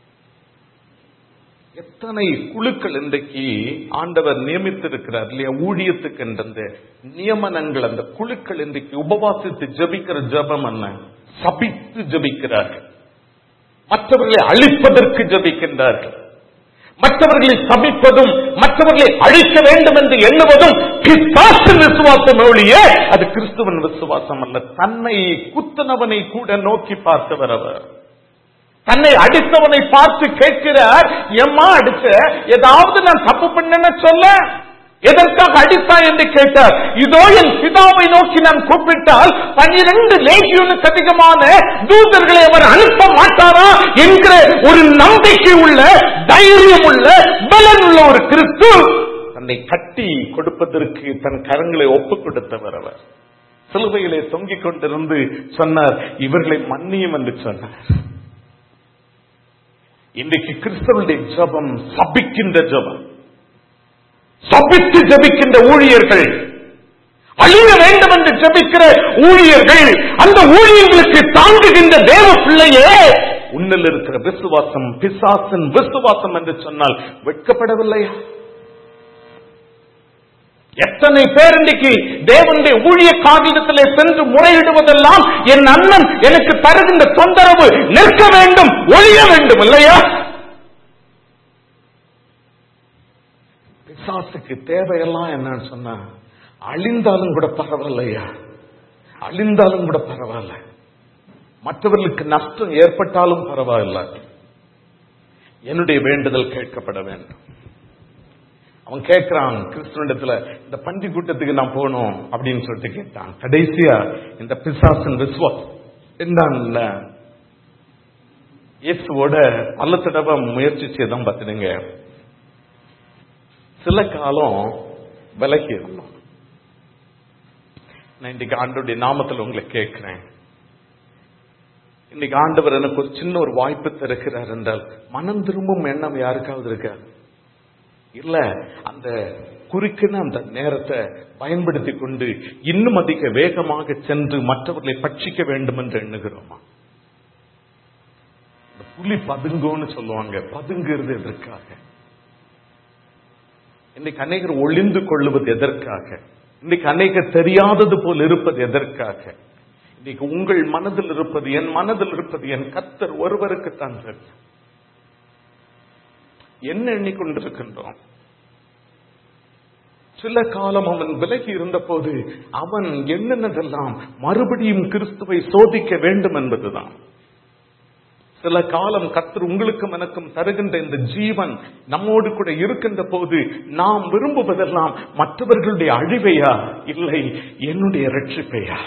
எத்தனை குழுக்கள் இன்றைக்கு ஆண்டவர் நியமித்திருக்கிறார் இல்லையா ஊழியத்துக்கு என்ற நியமனங்கள், அந்த குழுக்கள் இன்றைக்கு உபவாசித்து ஜபிக்கிற ஜபம் என்ன? சபித்து ஜபிக்கிறார்கள். மற்றவர்களை அழிப்பதற்கு ஜபிக்கின்றார்கள். மற்றவர்களை சபிப்பதும் மற்றவர்களை அழிக்க வேண்டும் என்று எண்ணுவதும் பிசாசின் விசுவாசம் ஒழிய அது கிறிஸ்துவன் விசுவாசம் அல்ல. தன்னை குத்தனவனை கூட நோக்கி பார்த்தவர் அவர். தன்னை அடித்தவனை பார்த்து கேட்கிறார், எம்மா அடிச்ச, ஏதாவது நான் தப்பு பண்ணேன்னு சொல்ல, எதற்காக அடித்தா என்று கேட்டார். இதோ என் பிதாவை நோக்கி நான் கூப்பிட்டால் பன்னிரண்டு லேகியோனுக்கு அதிகமான தூதர்களை அவர் அனுப்ப மாட்டாரா என்கிற ஒரு நம்பிக்கை உள்ள, தைரியம் உள்ள, பலன் உள்ள ஒரு கிறிஸ்து தன்னை கட்டி கொடுப்பதற்கு தன் கரங்களை ஒப்புக் கொடுத்தவர் அவர். சிலுவையிலே தொங்கிக் கொண்டிருந்து சொன்னார், இவர்களை மன்னியும் என்று சொன்னார். இன்றைக்கு கிறிஸ்தவனுடைய ஜபம் சபிக்கின்ற ஜபம், சபித்து ஜபிக்கின்ற ஊழியர்கள், அழிய வேண்டும் என்று ஜபிக்கிற ஊழியர்கள், அந்த ஊழியர்களுக்கு தாங்குகின்ற தேவ பிள்ளையே உன்னில் இருக்கிற விசுவாசம் பிசாசின் விசுவாசம் என்று சொன்னால் வெட்கப்படவில்லையா? எத்தனை பேர் இன்றைக்கு தேவனுடைய ஊழிய காரியத்திலே சென்று முறையிடுவதெல்லாம் என் அண்ணன் எனக்கு தருகின்ற தொந்தரவு நிற்க வேண்டும், ஒழிய வேண்டும் இல்லையா? பிசாசுக்கு தேவையெல்லாம் என்னன்னு சொன்னா, அழிந்தாலும் கூட பரவாயில்லையா, அழிந்தாலும் கூட பரவாயில்ல, மற்றவர்களுக்கு நஷ்டம் ஏற்பட்டாலும் பரவாயில்ல, என்னுடைய வேண்டுதல் கேட்கப்பட வேண்டும். அவன் கேட்கிறான் கிறிஸ்துவனிடத்துல, இந்த பண்டி கூட்டத்துக்கு நான் போகணும் அப்படின்னு சொல்லிட்டு கேட்டான். கடைசியா இந்த பிசாசின் விசுவாசம் என்னன்னு இயேசுவோட பல தடவை முயற்சி செய்தான் பார்த்துடுங்க. சில காலம் விலகி இருந்தோம். நான் இன்னைக்கு ஆண்டவருடைய நாமத்தில் உங்களை கேட்கிறேன், இன்னைக்கு ஆண்டவர் எனக்கு ஒரு சின்ன ஒரு வாய்ப்பு தருகிறார் என்றால் மனம் திரும்பும் எண்ணம் யாருக்காவது இருக்கா? இல்ல அந்த குறுக்கின அந்த நேரத்தை பயன்படுத்தி கொண்டு இன்னும் அதிக வேகமாக சென்று மற்றவர்களை பட்சிக்க வேண்டும் என்று எண்ணுகிறோமா? புலி பதுங்குன்னு சொல்லுவாங்க, பதுங்குறது எதற்காக? இன்னைக்கு அநேகர் ஒளிந்து கொள்ளுவது எதற்காக? இன்னைக்கு அநேகர் தெரியாதது போல் இருப்பது எதற்காக? இன்னைக்கு உங்கள் மனதில் இருப்பது, என் மனதில் இருப்பது என் கர்த்தர் ஒருவருக்கு தான் தெரியும். என்ன எண்ணிக்கொண்டிருக்கின்றோம்? சில காலம் அவன் விலகி இருந்த போது அவன் எண்ணினதெல்லாம் மறுபடியும் கிறிஸ்துவை சோதிக்க வேண்டும் என்பதுதான். சில காலம் கர்த்தர் உங்களுக்கும் எனக்கும் தருகின்ற இந்த ஜீவன் நம்மோடு கூட இருக்கின்ற போது நாம் விரும்புவதெல்லாம் மற்றவர்களுடைய அழிவையா, இல்லை என்னுடைய ரட்சிப்பையா?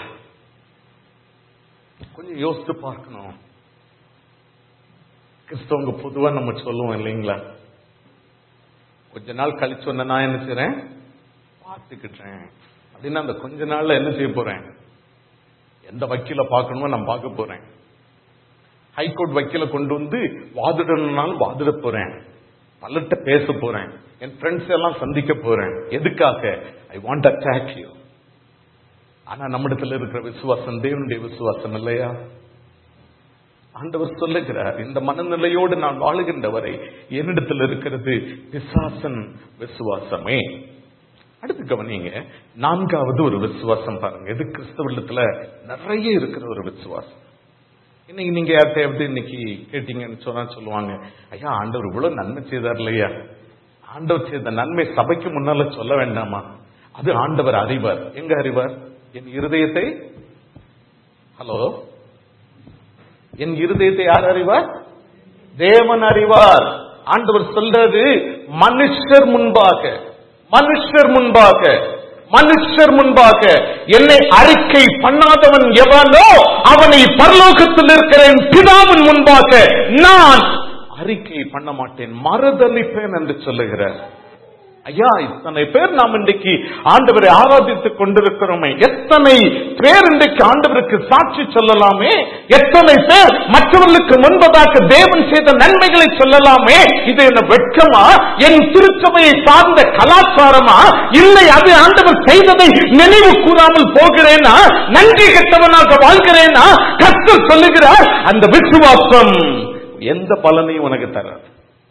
கொஞ்சம் யோசித்து பார்க்கணும். கிறிஸ்தவங்க பொதுவா நம்ம சொல்லுவோம் இல்லைங்களா, கொஞ்ச நாள் கழிச்சு சொன்ன நான் என்ன செய்றேன், பார்த்துக்கிட்டேன் அப்படின்னா அந்த கொஞ்ச நாள்ல என்ன செய்ய போறேன், எந்த வக்கீல பார்க்கணுமோ நான் பார்க்க போறேன். ஹைகோர்ட் வக்கீல கொண்டு வந்து வாதிடணும்னாலும் வாதிட போறேன், பலர்கிட்ட பேச போறேன், என் ஃப்ரெண்ட்ஸ் எல்லாம் சந்திக்க போறேன். எதுக்காக? I want to attack you. ஆனா நம்மிடத்தில் இருக்கிற விசுவாசம் தேவனுடைய விசுவாசம் இல்லையா? ஆண்டவர் சொல்லுகிறார், இந்த மனநிலையோடு நான் வாழுகின்றவரை என்னிடத்தில் இருக்கிறது பிசாசன் விசுவாசமே. அடுத்து கவனிங்க, நான்காவது ஒரு விசுவாசம் பாருங்க. இது கிறிஸ்தவத்துல நிறைய இருக்கிற ஒரு விசுவாசம். இன்னைக்கு நீங்க யார்கிட்ட எப்படி இன்னைக்கு கேட்டீங்கன்னு சொன்னா சொல்லுவாங்க, ஐயா ஆண்டவர் இவ்வளவு நன்மை செய்தார் இல்லையா, ஆண்டவர் செய்த நன்மை சபைக்கு முன்னால சொல்ல வேண்டாமா? அது ஆண்டவர் அறிவார். எங்க அறிவார்? என் இருதயத்தை, ஹலோ, என் இருதயத்தை யார் அறிவார்? தேவன் அறிவார். ஆண்டவர் சொல்றது மனுஷர் முன்பாக, மனுஷர் முன்பாக, மனுஷர் முன்பாக என்னை அறிக்கை பண்ணாதவன் எவனோ அவனை பரலோகத்தில் இருக்கிற பிதாவின் முன்பாக நான் அறிக்கை பண்ண மாட்டேன், மறுதலிப்பேன் என்று சொல்லுகிறார். ஐயா, இத்தனை பேர் நாம் இன்றைக்கு ஆண்டவரை ஆராதித்துக் கொண்டிருக்கிறோமே, எத்தனை பேர் இன்றைக்கு ஆண்டவருக்கு சாட்சி சொல்லலாமே, எத்தனை பேர் மற்றவர்களுக்கு முன்பதாக தேவன் செய்த நன்மைகளை சொல்லலாமே. இது என்ன வெட்கமா? என் திருச்சபையை சார்ந்த கலாச்சாரமா? இல்லை, அது ஆண்டவர் செய்ததை நினைவு கூறாமல் போகிறேனா? நன்றி கெட்டவனாக வாழ்கிறேனா? கர்த்தர் சொல்லுகிறார், அந்த விசுவாசம் எந்த பலனையும் உனக்கு தராது.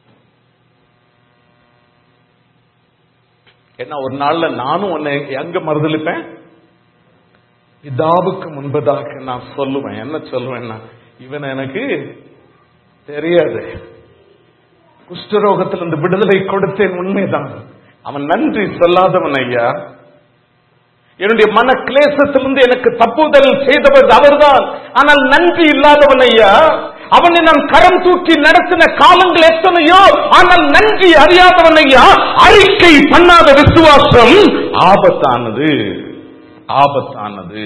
ஏன்னா ஒரு நாள்ல நானும் உன்னை எங்க மறுதலிப்பேன்? பிதாவுக்கு முன்பதாக நான் சொல்லுவேன். என்ன சொல்லுவேன்னா, இவன் எனக்கு தெரியாது, குஷ்டரோகத்திலிருந்து விடுதலை கொடுத்தேன், உண்மைதான். அவன் நன்றி சொல்லாதவன் ஐயா. என்னுடைய மன கிளேசத்திலிருந்து எனக்கு தப்புதல் செய்தவர் அவர்தான், ஆனால் நன்றி இல்லாதவன் ஐயா. அவனை நான் கரம் தூக்கி நடத்தின காலங்கள் எத்தனையோ, ஆனால் நன்றி அறியாதவன் ஐயா. அறிக்கை பண்ணாத விசுவாசம் ஆபத்தானது, ஆபத்தானது.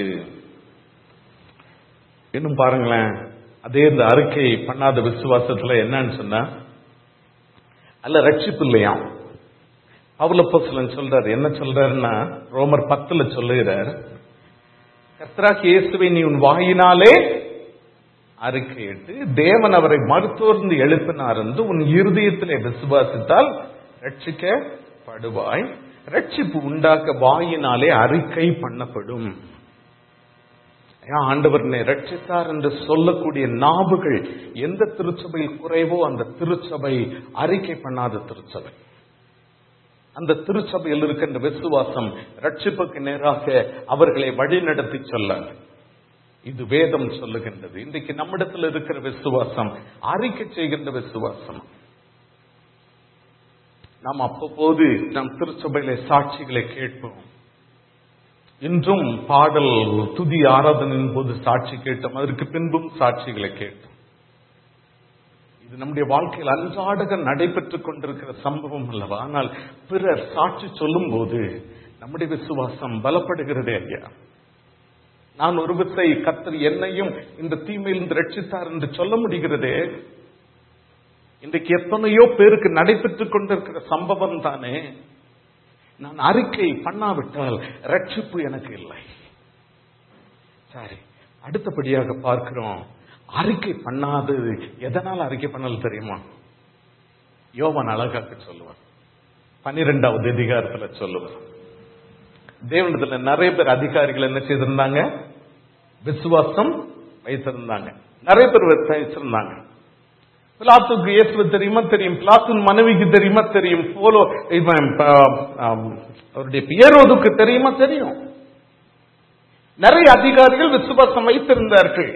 இன்னும் பாருங்களேன், அதே இந்த அறிக்கை பண்ணாத விசுவாசத்துல என்னன்னு சொன்னா, அல்ல ரட்சிப்பு இல்லையா. பவுல் அப்போஸ்தலன் சொல்றாரு, என்ன சொல்றாருன்னா, ரோமர் பத்துல சொல்லுகிறார், கர்த்தராகிய இயேசுவை நீ உன் வாயினாலே அறிக்கையிட்டு தேவன் அவரை மருத்துவர்ந்து எழுப்பினார் என்று உன் இருதயத்திலே விசுவாசித்தால் ரட்சிக்கப்படுவாய். ரட்சிப்பு உண்டாக்க வாயினாலே அறிக்கை பண்ணப்படும். ஆண்டவர் ரட்சித்தார் என்று சொல்லக்கூடிய நாவுகள் எந்த திருச்சபையில் குறைவோ அந்த திருச்சபை அறிக்கை பண்ணாத திருச்சபை. அந்த திருச்சபையில் இருக்கின்ற விசுவாசம் ரட்சிப்புக்கு நேராக அவர்களை வழிநடத்தி சொல்லாது. இது வேதம் சொல்லுகின்றது. இன்றைக்கு நம்மிடத்தில் இருக்கிற விசுவாசம் அறிக்கை செய்கின்ற விசுவாசம். நாம் அவ்வப்போது நம் திருச்சபையில சாட்சிகளை கேட்போம். இன்றும் பாடல் துதி ஆராதனையின் போது சாட்சி கேட்டோம், அதற்கு பின்பும் சாட்சிகளை கேட்டோம். இது நம்முடைய வாழ்க்கையில் அன்றாட நடைபெற்றுக் கொண்டிருக்கிற சம்பவம் அல்லவா? ஆனால் பிறர் சாட்சி சொல்லும் போது நம்முடைய விசுவாசம் பலப்படுகிறதே ஐயா. நான் ஒரு விசை கர்த்தர் என்னையும் இந்த தீமையிலிருந்து ரட்சித்தார் என்று சொல்ல முடிகிறதே. இன்றைக்கு எத்தனையோ பேருக்கு நடைபெற்றுக் கொண்டிருக்கிற சம்பவம் தானே. நான் அறிக்கை பண்ணாவிட்டால் ரட்சிப்பு எனக்கு இல்லை. சரி, அடுத்தபடியாக பார்க்கிறோம், அறிக்கை பண்ணாதது எதனால் அறிக்கை பண்ணல தெரியுமா? யோவான் அழகாக சொல்லுவார், பன்னிரெண்டாவது அதிகாரத்துல சொல்லுவார். தேவனிடத்துல நிறைய பேர் அதிகாரிகள் என்ன செய்திருந்தாங்க? விசுவாசம் வைத்திருந்தாங்க. நிறைய பேர் வைத்திருந்தாங்க. பிலாத்துக்கு இயேசுவை தெரியுமா? தெரியும். பிலாத்தின் மனைவிக்கு தெரியுமா? தெரியும். போலோ அவருடைய பியரோதுக்கு தெரியுமா? தெரியும். நிறைய அதிகாரிகள் விசுவாசம் வைத்திருந்தார்கள்.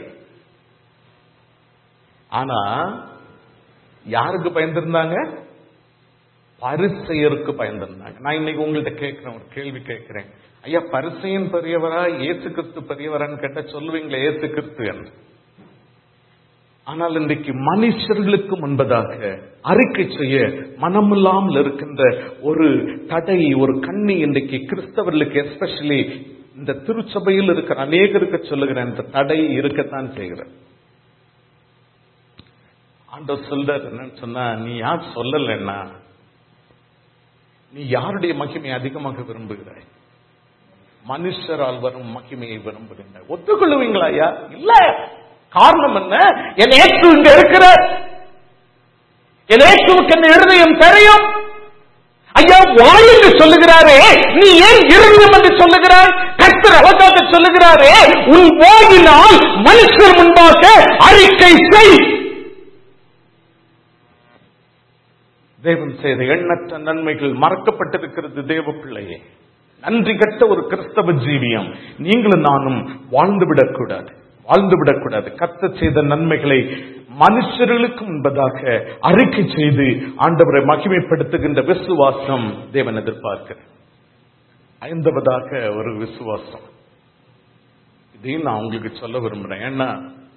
ஆனா யாருக்கு பயந்திருந்தாங்க? பரிசேயருக்கு பயந்திருந்தாங்க. நான் இன்னைக்கு உங்கள்கிட்ட கேட்கிறேன், ஒரு கேள்வி கேட்கிறேன். ஐயா, பரிசேயன் பெரியவரா இயேசு கிறிஸ்து பெரியவரான்னு கேட்ட சொல்லுவீங்களே இயேசு கிறிஸ்து என்று. ஆனால் இன்றைக்கு மனுஷர்களுக்கு முன்பதாக அறிக்கை செய்ய மனமில்லாமல் இருக்கின்ற ஒரு தடை, ஒரு கண்ணி இன்றைக்கு கிறிஸ்தவர்களுக்கு, எஸ்பெஷலி இந்த திருச்சபையில் இருக்கிற அநேகருக்கு சொல்லுகிற இந்த தடை இருக்கத்தான் செய்கிற. ஆண்டவர் சொல்றார் என்னன்னு சொன்னா, நீ யார் சொல்லலன்னா, நீ யாருடைய மகிமையை அதிகமாக விரும்புகிறாய்? மனுஷரால் வரும் மகிமையை விரும்புகின்ற. ஒத்துக்கொள்ளுவீங்களா ஐயா? இல்ல. காரணம் என்ன? என் இயேசு இங்க இருக்கிறார். என் இயேசுவுக்கு என்ன இருதயம் தெரியும். ஐயா, வாய் என்று சொல்லுகிறாரே, நீ ஏன் இருதயம் என்று சொல்லுகிறாய்? கர்த்தர் அழகாக சொல்லுகிறாரே, உன் வாயினால் மனுஷர் முன்பாக அறிக்கை செய். தேவன் செய்த எண்ணற்ற நன்மைகள் மறக்கப்பட்டிருக்கிறது தேவ பிள்ளையே. நன்றி கட்ட ஒரு கிறிஸ்தவ ஜீவியம் நீங்களும் நானும் வாழ்ந்துவிடக்கூடாது, வாழ்ந்துவிடக்கூடாது. கர்த்தர் செய்த நன்மைகளை மனுஷர்களுக்கு முன்பதாக அறிக்கை செய்து ஆண்டவரை மகிமைப்படுத்துகின்ற விசுவாசம் தேவன் எதிர்பார்க்கிறார். ஐந்தாவதாக ஒரு விசுவாசம், இதையும் நான் உங்களுக்கு சொல்ல விரும்புறேன். ஏன்னா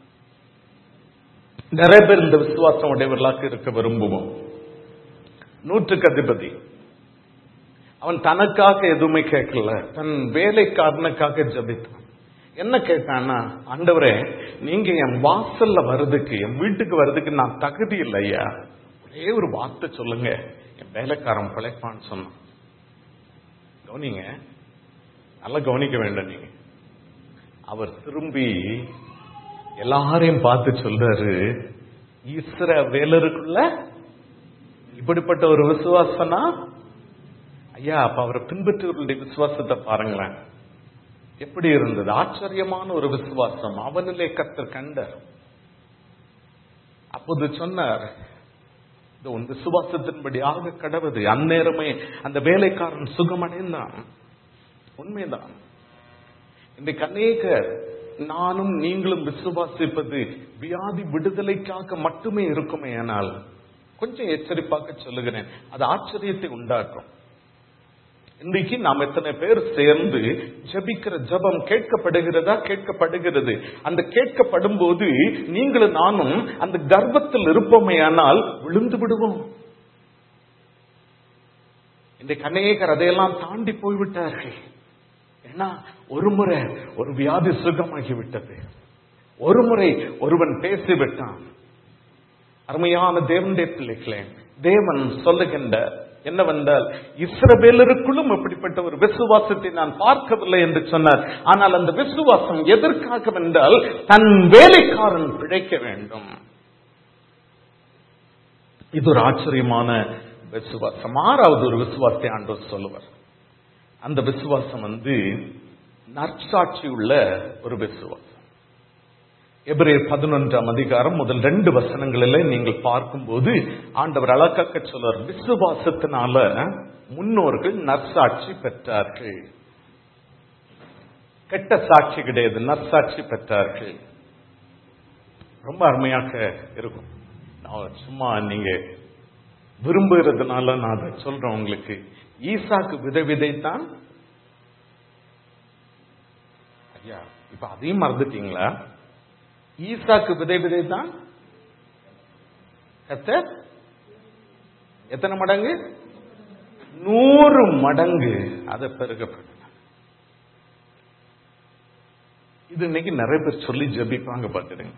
நிறைய பேர் இந்த விசுவாசம் உடையவர்களாக இருக்க விரும்புவோம். நூற்றுக்கு அதிபதி அவன் தனக்காக எதுவுமே கேட்கல, தன் வேலைக்காரனுக்காக ஜெபித்தான். என்ன கேட்டான்னா, ஆண்டவரே, நீங்க என் வாசல்ல வர்றதுக்கு, என் வீட்டுக்கு வர்றதுக்கு நான் தகுதி இல்லையா, ஒரே ஒரு வார்த்தை சொல்லுங்க, என் வேலைக்காரன் பிழைப்பான்னு சொன்னான். கவனிங்க, நல்லா கவனிக்க வேண்டும். நீங்க அவர் திரும்பி எல்லாரையும் பார்த்து சொல்றாரு, இஸ்ரவேலருக்குள்ள இப்படிப்பட்ட ஒரு விசுவாசனா? ஐயா, அப்ப அவரை பின்பற்றுவர்களுடைய விசுவாசத்தை பாருங்களேன், எப்படி இருந்தது. ஆச்சரியமான ஒரு விசுவாசம் அவனிலே கர்த்தர் கண்டார். அப்போது சொன்னார், உன் விசுவாசத்தின்படி ஆக கடவுது. அந்நேரமே அந்த வேலைக்காரன் சுகமடைந்தான். உண்மைதான். இன்றைக்கு அநேகர் நானும் நீங்களும் விசுவாசிப்பது வியாதி விடுதலைக்காக மட்டுமே இருக்குமே. ஆனால் கொஞ்சம் எச்சரிப்பாக சொல்லுகிறேன், அது ஆச்சரியத்தை உண்டாக்கும். இன்றைக்கு நாம் எத்தனை பேர் சேர்ந்து ஜெபிக்கிற ஜெபம் கேட்கப்படுகிறதா? கேட்கப்படுகிறது. அந்த கேட்கப்படும் போது நீங்களும் நானும் அந்த கர்ப்பத்தில் இருப்போமேயானால் விழுந்து விடுவோம். இன்றைக்கு அநேகர் அதையெல்லாம் தாண்டி போய்விட்டார்கள். ஏன்னா ஒரு முறை ஒரு வியாதி சுகமாகிவிட்டது, ஒரு முறை ஒருவன் பேசிவிட்டான். அருமையான தேவனுடைய பிள்ளைகளே, தேவன் சொல்லுகின்ற என்னவென்றால், இஸ்ரவேலருக்குள்ளும் இப்படிப்பட்ட ஒரு விசுவாசத்தை நான் பார்க்கவில்லை என்று சொன்னார். ஆனால் அந்த விசுவாசம் எதற்காக என்றால், தன் வேலைக்காரன் பிழைக்க வேண்டும். இது ஒரு ஆச்சரியமான விசுவாசம். ஆறாவது ஒரு விசுவாசத்தை ஆண்டவர் சொல்லுவார். அந்த விசுவாசம் வந்து நற்சாட்சி உள்ள ஒரு விசுவாசம். எபிரேயர் பதினொன்றாம் அதிகாரம் முதல் ரெண்டு வசனங்களிலே நீங்கள் பார்க்கும்போது ஆண்டவர் அழகாக சொல்வார், விசுவாசத்தினால முன்னோர்கள் நற்சாட்சி பெற்றார்கள். கெட்ட சாட்சி கிடையாது, நற்சாட்சி பெற்றார்கள். ரொம்ப அருமையாக இருக்கும். நான் சும்மா நீங்க விரும்புகிறதுனால நான் அதை சொல்றேன் உங்களுக்கு. ஈசாக்கு விதை விதைத்தான். ஐயா, இப்ப அதையும் மறந்துட்டீங்களா? ஈசாக்கு விதை விதைத்தான். கர்த்தர் எத்தனை மடங்கு? நூறு மடங்கு அதை பெருகப்பட்டார். இது இன்னைக்கு நிறைய பேர் சொல்லி ஜெபிப்பாங்க. பார்த்துடுங்க,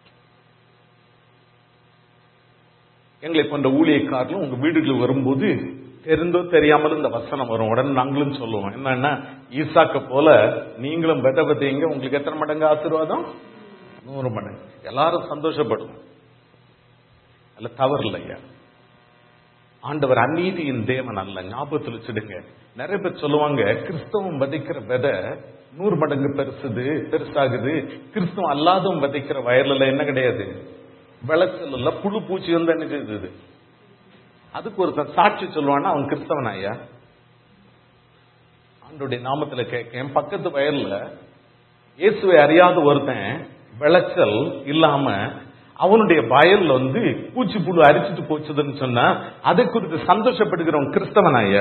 எங்களை போன்ற ஊழியக்காரர்களும் உங்க வீடுகளுக்கு வரும்போது தெரிந்தோ தெரியாமலும் இந்த வசனம் வரும். உடனே நாங்களும் சொல்லுவோம், என்னன்னா, ஈசாக்க போல நீங்களும் விதை விதைங்க, உங்களுக்கு எத்தனை மடங்கு ஆசீர்வாதம்? நூறு மடங்கு. எல்லாரும் சந்தோஷப்படும். அல்ல, தவறு இல்லையா? ஆண்டவர் அநீதியின் தேவன் அல்ல, ஞாபகத்தில் வச்சுடுங்க. நிறைய பேர் சொல்லுவாங்க, கிறிஸ்தவம் விதைக்கிற விதை நூறு மடங்கு பெருசுது பெருசாகுது, கிறிஸ்தவம் அல்லாதவன் விதைக்கிற வயல்ல என்ன கிடையாது, விளைச்சல் இல்ல, புழு பூச்சி வந்து என்ன செய்தது. அதுக்கு ஒரு சாட்சி சொல்லுவான்னா அவன் கிறிஸ்தவன். ஐயா, ஆண்டோடைய நாமத்துல கேட்க, என் பக்கத்து வயல்ல இயேசுவை அறியாத ஒருத்தன் விளைச்சல் இல்லாம அவனுடைய வயல்ல வந்து பூச்சி புழு அரிச்சிட்டு போச்சுதுன்னு சொன்னா அதை குறித்து சந்தோஷப்படுகிறவன் கிறிஸ்தவன். ஐயா,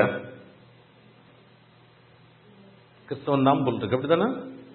கிறிஸ்தவன் தான் போல் இருக்கு. அப்படித்தானே?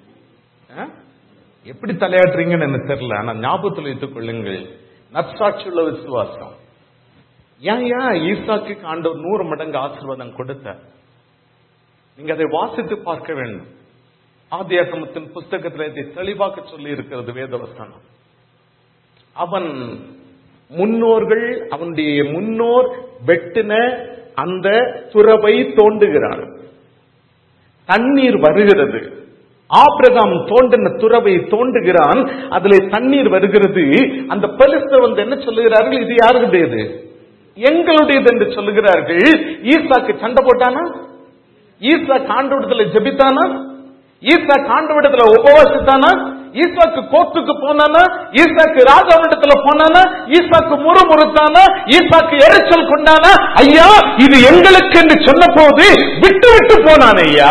எப்படி தலையாட்டுறீங்கன்னு எனக்கு தெரியல. ஆனா ஞாபகத்தில் வைத்துக் கொள்ளுங்கள், நற்சாட்சி உள்ள விசுவாசம். ஏன் ஏன் ஈசாக்கு ஆண்டவர் நூறு மடங்கு ஆசீர்வாதம் கொடுத்தார்? நீங்க அதை வாசித்து பார்க்க வேண்டும். ஆதியாகமத்தின் புஸ்தகத்தில் இதை தெளிவாக சொல்லி இருக்கிறது வேதவசனம். அவன் முன்னோர்கள், அவனுடைய முன்னோர் வெட்டின அந்த துறவை தோண்டுகிறான். தண்ணீர் வருகிறது. ஆபிரகாம் தோண்டின துறவை தோண்டுகிறான், அதுல தண்ணீர் வருகிறது. அந்த பெலிஸ்தர் வந்து என்ன சொல்லுகிறார்கள், இது யாருடையது? எங்களுடையது என்று சொல்லுகிறார்கள். ஈசாக்கு சண்டை போட்டானா? ஈசாக்கு ஆண்டவரிடத்துல ஜெபித்தானா? ஈசாக்கு ஆண்டவரிடத்துல உபவாசித்தானா? ஈசாக்கு கோர்ட்டுக்கு போனானா? ஈசாக்கு ராஜாவிடத்துல போனானா? ஈசாக்கு முறுமுறுத்தானா? ஈசாக்கு எரிச்சல் கொண்டானா? ஐயா, இது எங்களுக்கு என்று சொன்ன போது விட்டு விட்டு போனான். ஐயா,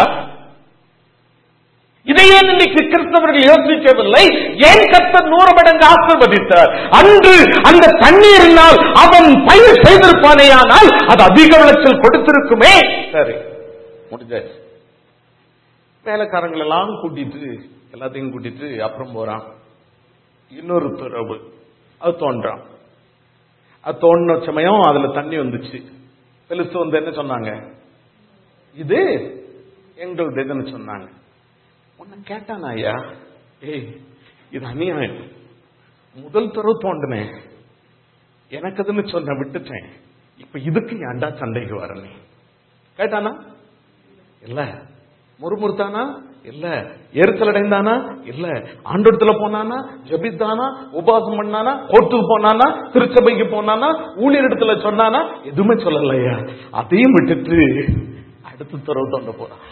இதையே இன்னைக்கு கிறிஸ்தவர்கள் யோசிக்கவில்லை. ஏன் கர்த்தர் நூறு மடங்கு ஆசீர்வதித்தார்? அன்று அந்த தண்ணீரினால் அவன் பயிர் செய்திருப்பானேயானால் அது அதிக விளைச்சல் கொடுத்திருக்குமே. சரி, முடிஞ்சாச்சு. வேலைக்காரங்கள் எல்லாம் கூட்டிட்டு எல்லாத்தையும் கூட்டிட்டு அப்புறம் போறான். இன்னொரு துறவு அது தோன்றான். அது தோன்ற சமயம் அதுல தண்ணி வந்துச்சு. பெருசு வந்து என்ன சொன்னாங்க, இது எங்களுடையதுன்னு சொன்னாங்க. உன்னை கேட்டானா ஐயா, ஏய் இது அநியாயம், முதல் தடவை தோண்டினேன், எனக்கு அதுன்னு சொன்ன விட்டுட்டேன், இப்ப இதுக்கு ஏன்டா சண்டைக்கு வர நீ கேட்டானா? இல்ல. முறுமுறுத்தானா? இல்ல. எரிச்சல் அடைந்தானா? இல்ல. ஆண்டோடத்துல போனானா? ஜபித்தானா? உபாசம் பண்ணானா? கோர்ட்டுக்கு போனானா? திருச்சபைக்கு போனானா? ஊழியர் இடத்துல சொன்னானா? எதுவுமே சொல்லலையா. அதையும் விட்டுட்டு அடுத்து துறவு தோண்ட போறான்.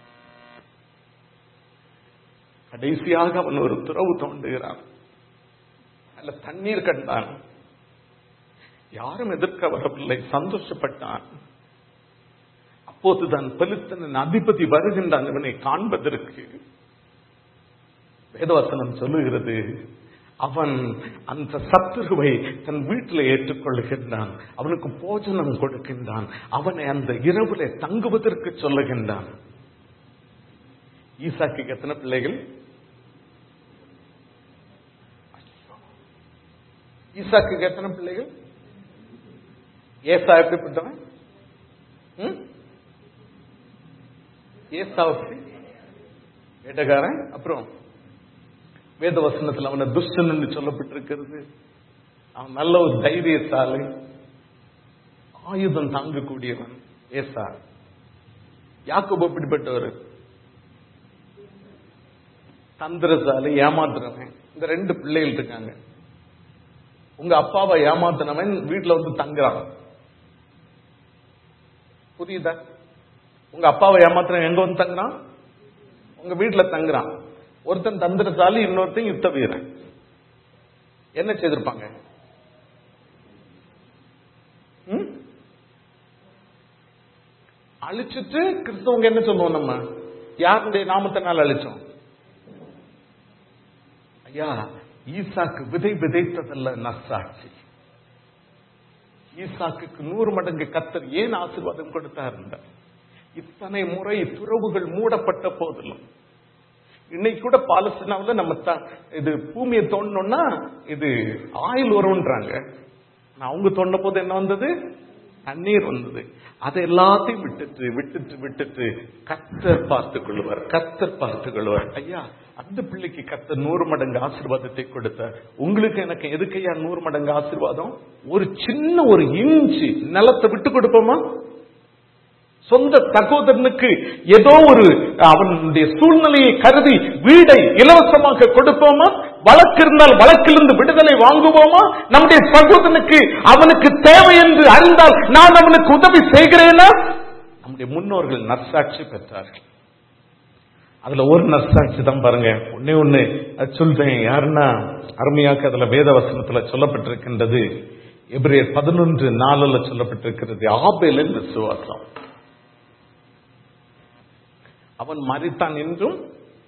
கடைசியாக அவன் ஒரு துறவு தோண்டுகிறான். அல்ல தண்ணீர் கண்டான். யாரும் எதிர்க்க வரவில்லை, சந்தோஷப்பட்டான். அப்போதுதான் பெலிஸ்தனின் அதிபதி வருகின்றான் இவனை காண்பதற்கு. வேதவசனம் சொல்லுகிறது, அவன் அந்த சத்துருவை தன் வீட்டில் ஏற்றுக்கொள்ளுகின்றான், அவனுக்கு போஜனம் கொடுக்கின்றான், அவனை அந்த இரவுல தங்குவதற்கு சொல்லுகின்றான். ஈசாக்கு எத்தனை பிள்ளைகள்? ஈசாக்கு எத்தனை பிள்ளைகள்? ஏசா எப்படிப்பட்டவன்? ஏசாவுக்கு வேட்டக்காரன். அப்புறம் வேத வசனத்தில் அவனை துஷ்டன் சொல்லப்பட்டிருக்கிறது. அவன் நல்ல ஒரு தைரியசாலி, ஆயுதம் தாங்கக்கூடியவன் ஏசா. யாக்கோபு எப்படிப்பட்டவர்? தந்திரசாலி, ஏமாத்துறவன். இந்த ரெண்டு பிள்ளைகள் இருக்காங்க. உங்க அப்பாவை ஏமாத்தினவன் வீட்டுல வந்து தங்குறான். புரியுதா? உங்க அப்பாவை ஏமாத்தின எங்க வந்து தங்குறான்? உங்க வீட்டுல தங்குறான். ஒருத்தன் தந்திரசாலி, இன்னொருத்தன் யுத்த வீரன். என்ன செய்திருப்பாங்க? அழிச்சிட்டு கிறிஸ்தவங்க என்ன சொல்லுவோம்? நம்ம யாருடைய நாமத்தினால் அழிச்சோம்? ஐயா, ஈசாக்கு விதை விதைத்ததல்ல நற்சாட்சி. ஈசாக்கு நூறு மடங்கு கர்த்தர் ஏன் ஆசீர்வாதம் கொடுத்தார்? இத்தனை முறை துறவுகள் மூடப்பட்ட போதிலும் இன்னைக்கு கூட பாலஸ்தீனாவில் நம்ம இது பூமியை தோண்டணும்னா இது ஆயில் வரும்ன்றாங்க. அவங்க தோண்ட போது என்ன வந்தது? தண்ணீர் வந்தது. அதை எல்லாத்தையும் விட்டுட்டு விட்டுட்டு விட்டுட்டு கர்த்தர் பார்த்துக் கொள்வார், கர்த்தர் பார்த்துக் கொள்வார். ஐயா, அந்த பிள்ளைக்கு கர்த்தர் நூறு மடங்கு ஆசீர்வாதத்தை கொடுத்தார். உங்களுக்கு எனக்கு எதுக்கையா நூறு மடங்கு ஆசீர்வாதம்? ஒரு சின்ன ஒரு இன்ச்சு நிலத்தை விட்டு கொடுப்போமா? சொந்த சகோதரனுக்கு ஏதோ ஒரு அவனுடைய சூழ்நிலையை கருதி வீடை இலவசமாக கொடுப்போமா? வழக்கு இருந்தால் வழக்கிலிருந்து விடுதலை வாங்குவோமா? நம்முடைய சகோதரனுக்கு அவனுக்கு தேவை என்று அறிந்தால் நான் அவனுக்கு உதவி செய்கிறேனா? நம்முடைய முன்னோர்கள் நற்சாட்சி பெற்றார்கள். அதுல ஒரு நற்சாட்சி தான் பாருங்க, ஒன்னே ஒண்ணு அது சொல்றேன். யாருன்னா அருமையாக அதுல வேத வசனத்துல சொல்லப்பட்டிருக்கின்றது. எபிரேயர் பதினொன்று நாலுல சொல்லப்பட்டிருக்கிறது, ஆபேலின் விசுவாசம். அவன் மரித்தான் என்றும்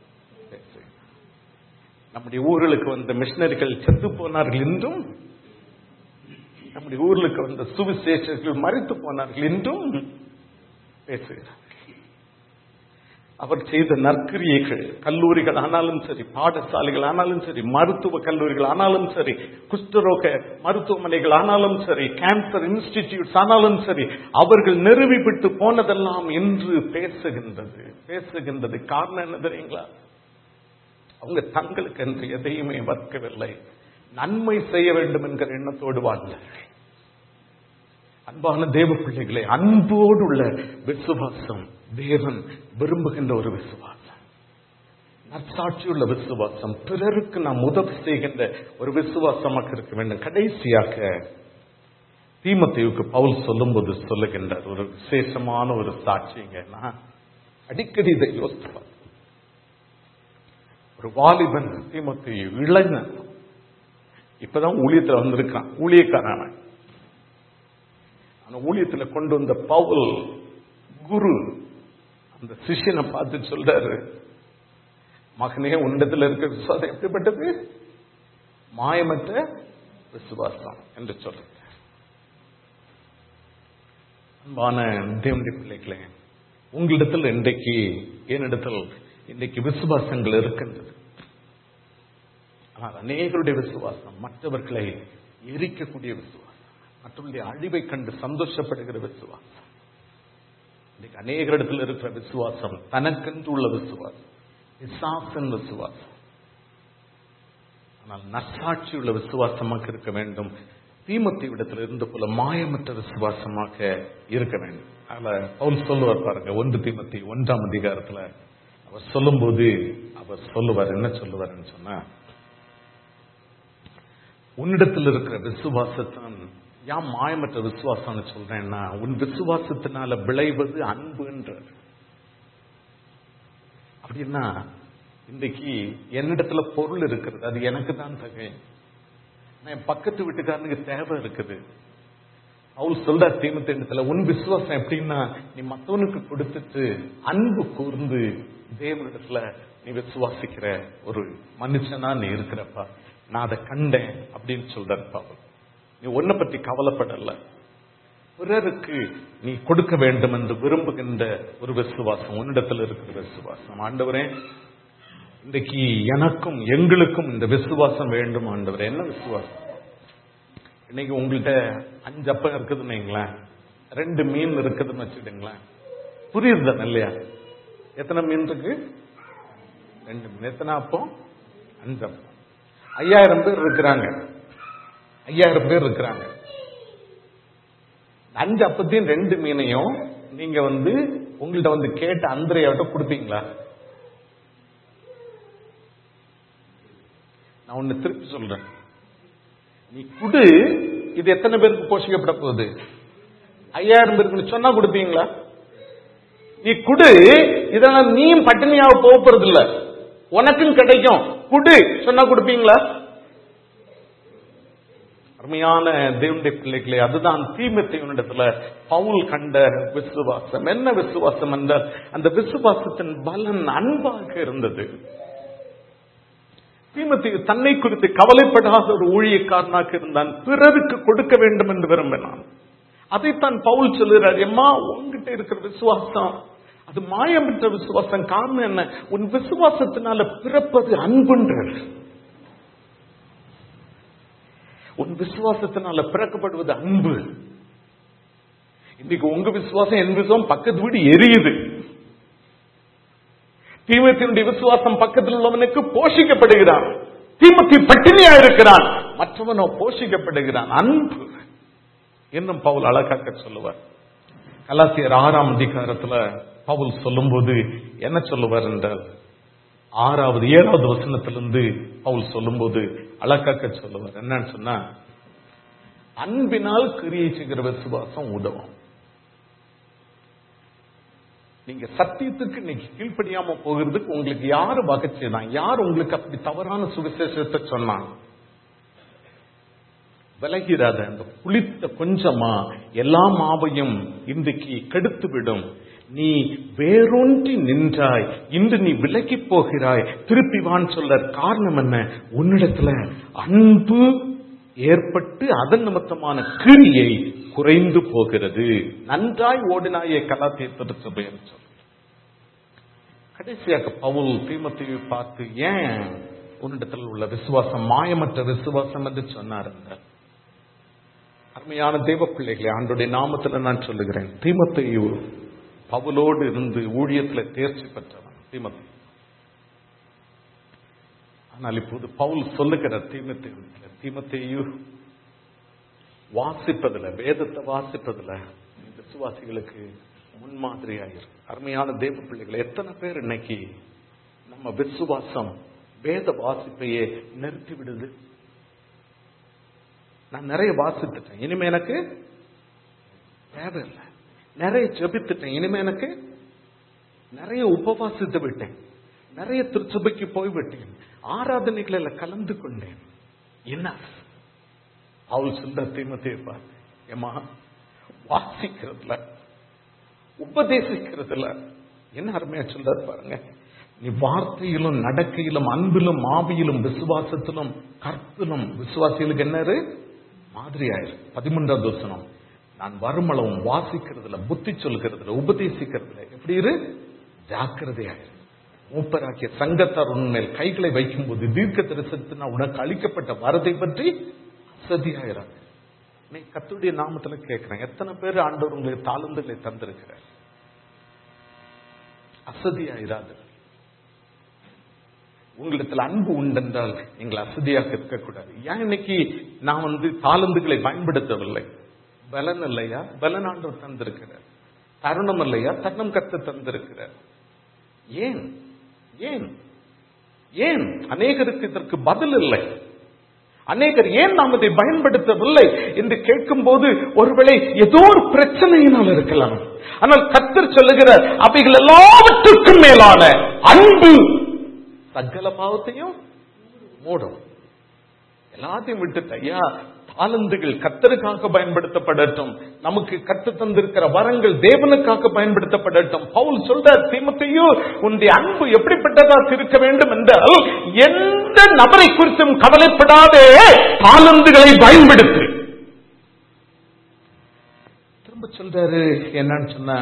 நம்முடைய ஊர்களுக்கு வந்த மிஷனரிகள் செத்து போனார்கள் என்றும், நம்முடைய ஊர்களுக்கு வந்த சுவிசேஷர்கள் மரித்து போனார்கள் என்றும் பேசுகிறார். அவர் செய்த நற்கிரியைகள், கல்லூரிகள் ஆனாலும் சரி, பாடசாலைகள் ஆனாலும் சரி, மருத்துவ கல்லூரிகள் ஆனாலும் சரி, குஷ்டரோக மருத்துவமனைகள் ஆனாலும் சரி, கேன்சர் இன்ஸ்டிடியூட்ஸ் ஆனாலும் சரி, அவர்கள் நிறுவிவிட்டு போனதெல்லாம் என்று பேசுகின்றது பேசுகின்றது காரணம் என்ன தெரியுங்களா? அவங்க தங்களுக்கு என்று எதையுமே வர்க்கவில்லை, நன்மை செய்ய வேண்டும் என்கிற எண்ணத்தோடு வாழ்ந்தார்கள். அன்பான தேவ பிள்ளைகளை, அன்போடு உள்ள விசுவாசம் தேவன் விரும்புகின்ற ஒரு விசுவாசம், நற்சாட்சியுள்ள விசுவாசம், பிறருக்கு நாம் உதவி செய்கின்ற ஒரு விசுவாசமாக இருக்க வேண்டும். கடைசியாக தீமோத்தேயுவுக்கு பவுல் சொல்லும் போது சொல்லுகின்றார் ஒரு விசேஷமான ஒரு சாட்சிங்க. நான் அடிக்கடி இதை யோசித்து, ஒரு வாலிபன் தீமோத்தேயு இளைஞன், இப்பதான் ஊழியத்தில் வந்திருக்கான், ஊழியக்காரன். அந்த ஊழியத்துல கொண்டு வந்த பவுல் குரு அந்த சிஷ்யனை பார்த்து சொல்றாரு, மகனே உன்னிடத்தில் இருக்கிற விசுவாசம் எப்படிப்பட்டது? மாயமற்ற விசுவாசம் என்று சொல்றார். அன்பான தேவனுடைய பிள்ளைகளே, உங்களிடத்தில் இன்றைக்கு என்னிடத்தில் இன்றைக்கு விசுவாசங்கள் இருக்கின்றது. ஆனால் அநேகருடைய விசுவாசம் மற்றவர்களை எரிக்கக்கூடிய விசுவாசம், மற்றவருடைய அழிவை கண்டு சந்தோஷப்படுகிற விசுவாசம். இன்னைக்கு அநேக இடத்துல இருக்கிற விசுவாசம் தனக்கென்று உள்ள விசுவாசம், விசுவாசம் விசுவாசம். ஆனால் நற்சாட்சி உள்ள விசுவாசமாக இருக்க வேண்டும். தீமோத்தேயு இடத்துல இருந்து போல மாயமற்ற விசுவாசமாக இருக்க வேண்டும். அதுல பவுல் சொல்லுவார் பாருங்க, ஒன்று தீமோத்தேயு ஒன்றாம் அதிகாரத்துல அவர் சொல்லும் போது அவர் சொல்லுவார், என்ன சொல்லுவார்ன்னு சொன்னா, உன்னிடத்தில் இருக்கிற விசுவாசத்தான் ஏன் மாயமற்ற விசுவாசம்னு சொல்றேன்னா, உன் விசுவாசத்தினால விளைவது அன்புன்ற. அப்படின்னா இன்றைக்கு என்னிடத்துல பொருள் இருக்கிறது, அது எனக்கு தான் தகை. என் பக்கத்து வீட்டுக்காரனுக்கு தேவை இருக்குது. அவள் சொல்ற தீமோத்தேயுல, உன் விசுவாசம் எப்படின்னா, நீ மத்தவனுக்கு கொடுத்துட்டு அன்பு கூர்ந்து தேவனிடத்துல நீ விசுவாசிக்கிற ஒரு மனுஷனா நீ இருக்கிறப்பா, நான் அதை கண்டேன் அப்படின்னு சொல்றப்பா. நீ உன்னை பற்றி கவலைப்படல, பிறருக்கு நீ கொடுக்க வேண்டும் என்று விரும்புகின்ற ஒரு விசுவாசம் உன்னிடத்தில் இருக்கிற விசுவாசம். ஆண்டவரே, இன்றைக்கு எனக்கும் எங்களுக்கும் இந்த விசுவாசம் வேண்டும் ஆண்டவரே. என்ன விசுவாசம்? இன்னைக்கு உங்கள்கிட்ட அஞ்சு அப்பம் இருக்குதுன்னு வைங்களேன், ரெண்டு மீன் இருக்குதுன்னு வச்சுடுங்களேன், புரியுதுதானே இல்லையா? எத்தனை மீன் இருக்கு? ரெண்டு மீன். எத்தனை அப்பம்? அஞ்சு அப்பம். ஐயாயிரம் பேர் இருக்கிறாங்க, ஐயாயிரம் பேர் இருக்கிறாங்க. அஞ்சு அப்பத்தையும் ரெண்டு மீனையும் நீங்க வந்து உங்கள்கிட்ட வந்து கேட்ட அந்திரையாட்ட கொடுப்பீங்களா? நான் ஒன்னு திருப்பி சொல்றேன், நீ குடு, இது எத்தனை பேருக்கு போஷிக்கப்பட போகுது? ஐயாயிரம் பேருக்கு சொன்னா கொடுப்பீங்களா? நீ குடு, இதெல்லாம் நீயும் பட்டினியாக போக போறது இல்ல, உனக்கும் கிடைக்கும், குடு சொன்னா கொடுப்பீங்களா? அருமையான தேவனுடைய பிள்ளைகளே, அதுதான் தீமோத்தேயுவினிடத்துல பவுல் கண்ட விசுவாசம். என்ன விசுவாசம் என்றால், அந்த விசுவாசத்தின் பலன் அன்பாக இருந்தது. தீமோத்தேயு தன்னை குறித்து கவலைப்படாத ஒரு ஊழியக்காரனாக இருந்தான், பிறருக்கு கொடுக்க வேண்டும் என்று விரும்பினான். அதைத்தான் பவுல் சொல்லுகிறார், எம்மா உன்கிட்ட இருக்கிற விசுவாசம் அது மாயமற்ற விசுவாசம். காரணம் என்ன? உன் விசுவாசத்தினால பிறப்பது அன்புன்றார். உன் விசுவாசத்தினால பிறக்கப்படுவது அன்பு. இன்னைக்கு உங்க விசுவாசம் என் விசுவாசம் பக்கத்து வீடு எரியுது. தீமோத்தேயுடைய விசுவாசம் பக்கத்தில் உள்ளவனுக்கு போஷிக்கப்படுகிறான். தீமோத்தேயு பட்டினியா இருக்கிறான், மற்றவனோ போஷிக்கப்படுகிறான். அன்பு என்னும் பவுல் அழகாக சொல்லுவார். கலாத்தியர் ஆறாம் அதிகாரத்துல பவுல் சொல்லும் போது என்ன சொல்லுவார் என்றால், ஆறாவது ஏழாவது வசனத்திலிருந்து பவுல் சொல்லும் போது அழகாக சொல்லுவார். என்னன்னு சொன்னா, அன்பினால் கிரியை செய்கிற விசுவாசம் உதவும். நீங்க சத்தியத்துக்கு இன்னைக்கு கீழ்ப்படியாம போகிறதுக்கு உங்களுக்கு யாரு வகை செய்தான்? யார் உங்களுக்கு அப்படி தவறான சுவிசேஷத்தை சொன்னாங்க? விலகிறாத அந்த புளித்த கொஞ்சமா எல்லா மாவையும் இன்றைக்கு கெடுத்து விடும். நீ வேரூன்றி நின்றாய், இன்று நீ விலகி போகிறாய், திருப்பி வான் சொல்ல காரணம் என்ன? உன்னிடத்துல அன்பு ஏற்பட்டு அதன் நிமித்தமான கிரியை குறைந்து போகிறது. நன்றாய் ஓடினாயே கலாத்தியர் திருச்சபைன்னு சொல்ல. கடைசியாக பவுல் தீமோத்தேயுவை பார்த்து, ஏன் உன்னிடத்தில் உள்ள விசுவாசம் மாயமற்ற விசுவாசம் என்று சொன்னார் என்றால், அருமையான தேவ பிள்ளைகளை, ஆண்டவருடைய நாமத்தில் நான் சொல்லுகிறேன், தீமோத்தேயு பவுலோடு இருந்து ஊழியத்தில் தேர்ச்சி பெற்றவன் தீமோத்தேயு. ஆனால் இப்போது பவுல் சொல்லுகிற தீமோத்தேயு, தீமோத்தேயு வாசிப்பதில், வேதத்தை வாசிப்பதில் விசுவாசிகளுக்கு முன்மாதிரியாயிரு. அருமையான தேவ பிள்ளைகளை, எத்தனை பேர் இன்னைக்கு நம்ம விசுவாசம் வேத வாசிப்பையே நிறுத்தி விடுது? நான் நிறைய வாசித்துட்டேன், இனிமே எனக்கு தேவையில்லை. நிறைய ஜெபித்துட்டேன், இனிமே எனக்கு நிறைய உபவாசித்து விட்டேன், நிறைய திருச்சபைக்கு போய்விட்டேன், ஆராதனைகளில் கலந்து கொண்டேன். என்ன அவள் சொல்ற தீமோத்தேயு பார்த்து, ஏமா வாசிக்கிறதுல உபதேசிக்கிறதுல என்ன அருமையா சொல்றாரு பாருங்க. நீ வார்த்தையிலும் நடக்கையிலும் அன்பிலும் ஆவியிலும் விசுவாசத்திலும் கற்பிலும் விசுவாசிகளுக்கு என்ன மாதிரியாயிரு. பதிமூன்றாவது வசனம், நான் வருமளவும் வாசிக்கிறதுல புத்தி சொல்கிறதுல உபதேசிக்கிறதுல எப்படி இரு? ஜாக்கிரதையாயிரு. மூப்பராக்கிய சங்கத்தார் உன்மேல் கைகளை வைக்கும் போது தீர்க்க தரிசனத்தினால் உனக்கு அளிக்கப்பட்ட வரதை பற்றி சதியாயிரம். நீ கர்த்தருடைய நாமத்துல கேட்கிறேன், எத்தனை பேர் ஆண்டவர் உங்களுக்கு தாளந்துகளை தந்திருக்கிறார்? அசதியாயிராது. உங்களிடத்துல அன்பு உண்டென்றால் எங்களை அசதியாக இருக்கக்கூடாது. ஏன் இன்னைக்கு நான் வந்து தாளந்துகளை பயன்படுத்தவில்லை? பலன் இல்லையா? பலன் ஆண்டவர் தந்திருக்கிறார். தருணம் இல்லையா? தருணம் கத்து தந்திருக்கிறார். ஏன் ஏன் ஏன் அநேகருக்கு இதற்கு பதில் இல்லை. அநேகர் ஏன் நாம் அதை பயன்படுத்தவில்லை என்று கேட்கும் போது ஒருவேளை ஏதோ ஒரு பிரச்சனையினால் இருக்கலாம். ஆனால் கர்த்தர் சொல்லுகிறார், அவைகள் எல்லாவற்றுக்கும் மேலான அன்பு சகல பாவத்தையும் மூடும். எல்லாத்தையும் விட்டுட்டு ஐயா தாளந்துகள் கர்த்தருக்காக பயன்படுத்தப்படட்டும், நமக்கு கற்று தந்திருக்கிற வரங்கள் தேவனுக்காக பயன்படுத்தப்படட்டும். பவுல் சொல்றார், தீமோத்தேயு உன்னுடைய அன்பு எப்படிப்பட்டதாக இருக்க வேண்டும் என்றால் எந்த நபரை குறித்தும் கவலைப்படாதே, தாளந்துகளை பயன்படுத்து. திரும்ப சொல்றாரு என்னன்னு சொன்ன,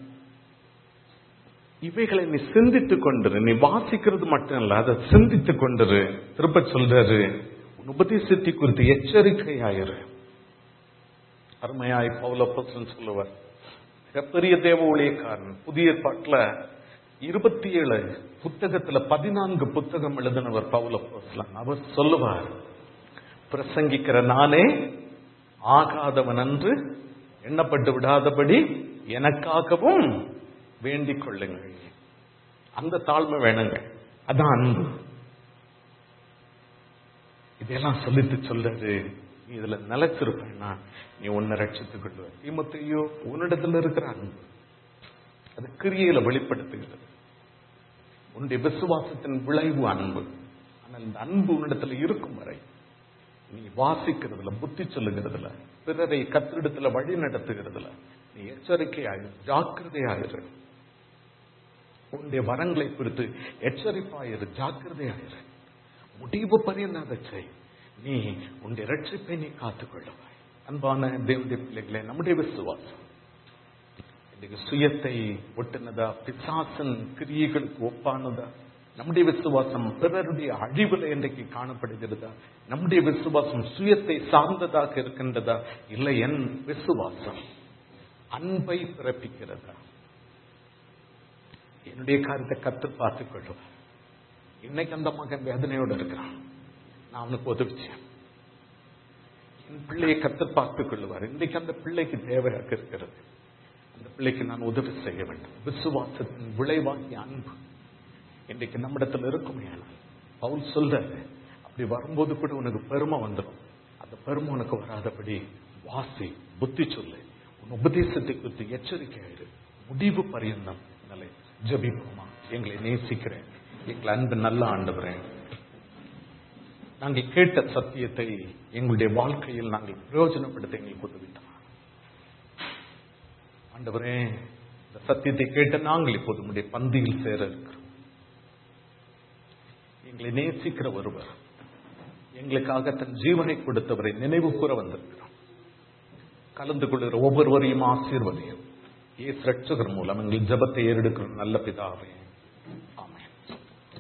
இவைகளை நீ சிந்தித்துக் கொண்டிரு. நீ வாசிக்கிறது மட்டும் இல்ல, அதை சிந்தித்துக் கொண்டிரு. திரும்ப சொல்றாரு, உபதேசத்தை குறித்து எச்சரிக்கையாயிரு. அருமையாய் பவுல் அப்போஸ்தலன் சொல்லுவார், மிகப்பெரிய தேவ ஊழியக்காரன். புதிய பாட்டுல இருபத்தி ஏழு புத்தகத்துல பதினான்கு புத்தகம் எழுதினவர் பவுல் அப்போஸ்தலன். அவர் சொல்லுவார், பிரசங்கிக்கிற நானே ஆகாதவன் என்று எண்ணப்பட்டு விடாதபடி எனக்காகவும் வேண்டிக் கொள்ளுங்கள். அந்த தாழ்மை வேணுங்க, அதான் அன்பு. இதெல்லாம் சொல்லிட்டு சொல்றது, நீ இதுல நிலைச்சிருப்பேன்னா நீ உன்னை ரட்சித்துக் கொள்வ. தீமோத்தேயு உன்னிடத்துல இருக்கிற அன்பு அது கிரியையில வெளிப்படுத்துகிறது. உன்னுடைய விசுவாசத்தின் விளைவு அன்பு. ஆனால் இந்த அன்பு உன்னிடத்துல இருக்கும் வரை நீ வாசிக்கிறதுல, புத்தி சொல்லுகிறதுல, பிறரை கத்திரிடத்துல வழி நடத்துகிறதுல நீ எச்சரிக்கையாயிரு, ஜாக்கிரதையாயிரு. உன்னுடைய வரங்களை குறித்து எச்சரிப்பாயிரு, ஜாக்கிரதையாயிரு. முடிவு பரியந்த செய், நீ உன்னுடைய ரட்சிப்பை நீ காத்துக் கொள்ளுவாய். அன்பான தேவனுடைய பிள்ளைகளே, நம்முடைய விசுவாசம் இன்னைக்கு சுயத்தை ஒட்டுனதா, பிசாசன் கிரியைகளுக்கு ஒப்பானதா? நம்முடைய விசுவாசம் பிறருடைய அழிவுல இன்றைக்கு காணப்படுகிறதா? நம்முடைய விசுவாசம் சுயத்தை சார்ந்ததாக இருக்கின்றதா? இல்லை, என் விசுவாசம் அன்பை பிறப்பிக்கிறதா? என்னுடைய காரியத்தை கத்து பார்த்துக் கொள்ளுவார். இன்னைக்கு அந்த மகன் வேதனையோடு இருக்கிறான், நான் அவனுக்கு உதவிச்சேன். என் பிள்ளையை கத்து பார்த்துக் கொள்ளுவார். இன்றைக்கு அந்த பிள்ளைக்கு தேவையாக இருக்கிறது, அந்த பிள்ளைக்கு நான் உதவி செய்ய வேண்டும். விசுவாசத்தின் விளைவாகிய அன்பு இன்றைக்கு நம்மிடத்தில் இருக்குமே. பவுல் சொல்றாரு, அப்படி வரும்போது கூட உனக்கு பெருமை வந்துடும். அந்த பெருமை உனக்கு வராதபடி வாசி, புத்தி சொல்லு, உன் உபதேசத்தை குறித்து எச்சரிக்கையாயிரு. முடிவு பரியந்தம் நிலை. ஜெபிப்போமா? எங்களை நேசிக்கிறேன், எங்களை அன்பு நல்ல ஆண்டவரே, நாங்கள் கேட்ட சத்தியத்தை எங்களுடைய வாழ்க்கையில் நாங்கள் பிரயோஜனப்படுத்த எங்களுக்கு உதவிட்டோம். ஆண்டவரே, இந்த சத்தியத்தை கேட்ட நாங்கள் இப்போது உங்களுடைய பந்தியில் சேர இருக்கிறோம். எங்களை நேசிக்கிற ஒருவர், எங்களுக்காக தன் ஜீவனை கொடுத்தவரை நினைவு கூற வந்திருக்கிறோம். கலந்து கொள்கிற ஒவ்வொருவரையும் ஆசீர்வதியும். இயேசு ரட்சகர் மூலம் எங்கள் ஜெபத்தை ஏறெடுக்கிற நல்ல பிதாவே.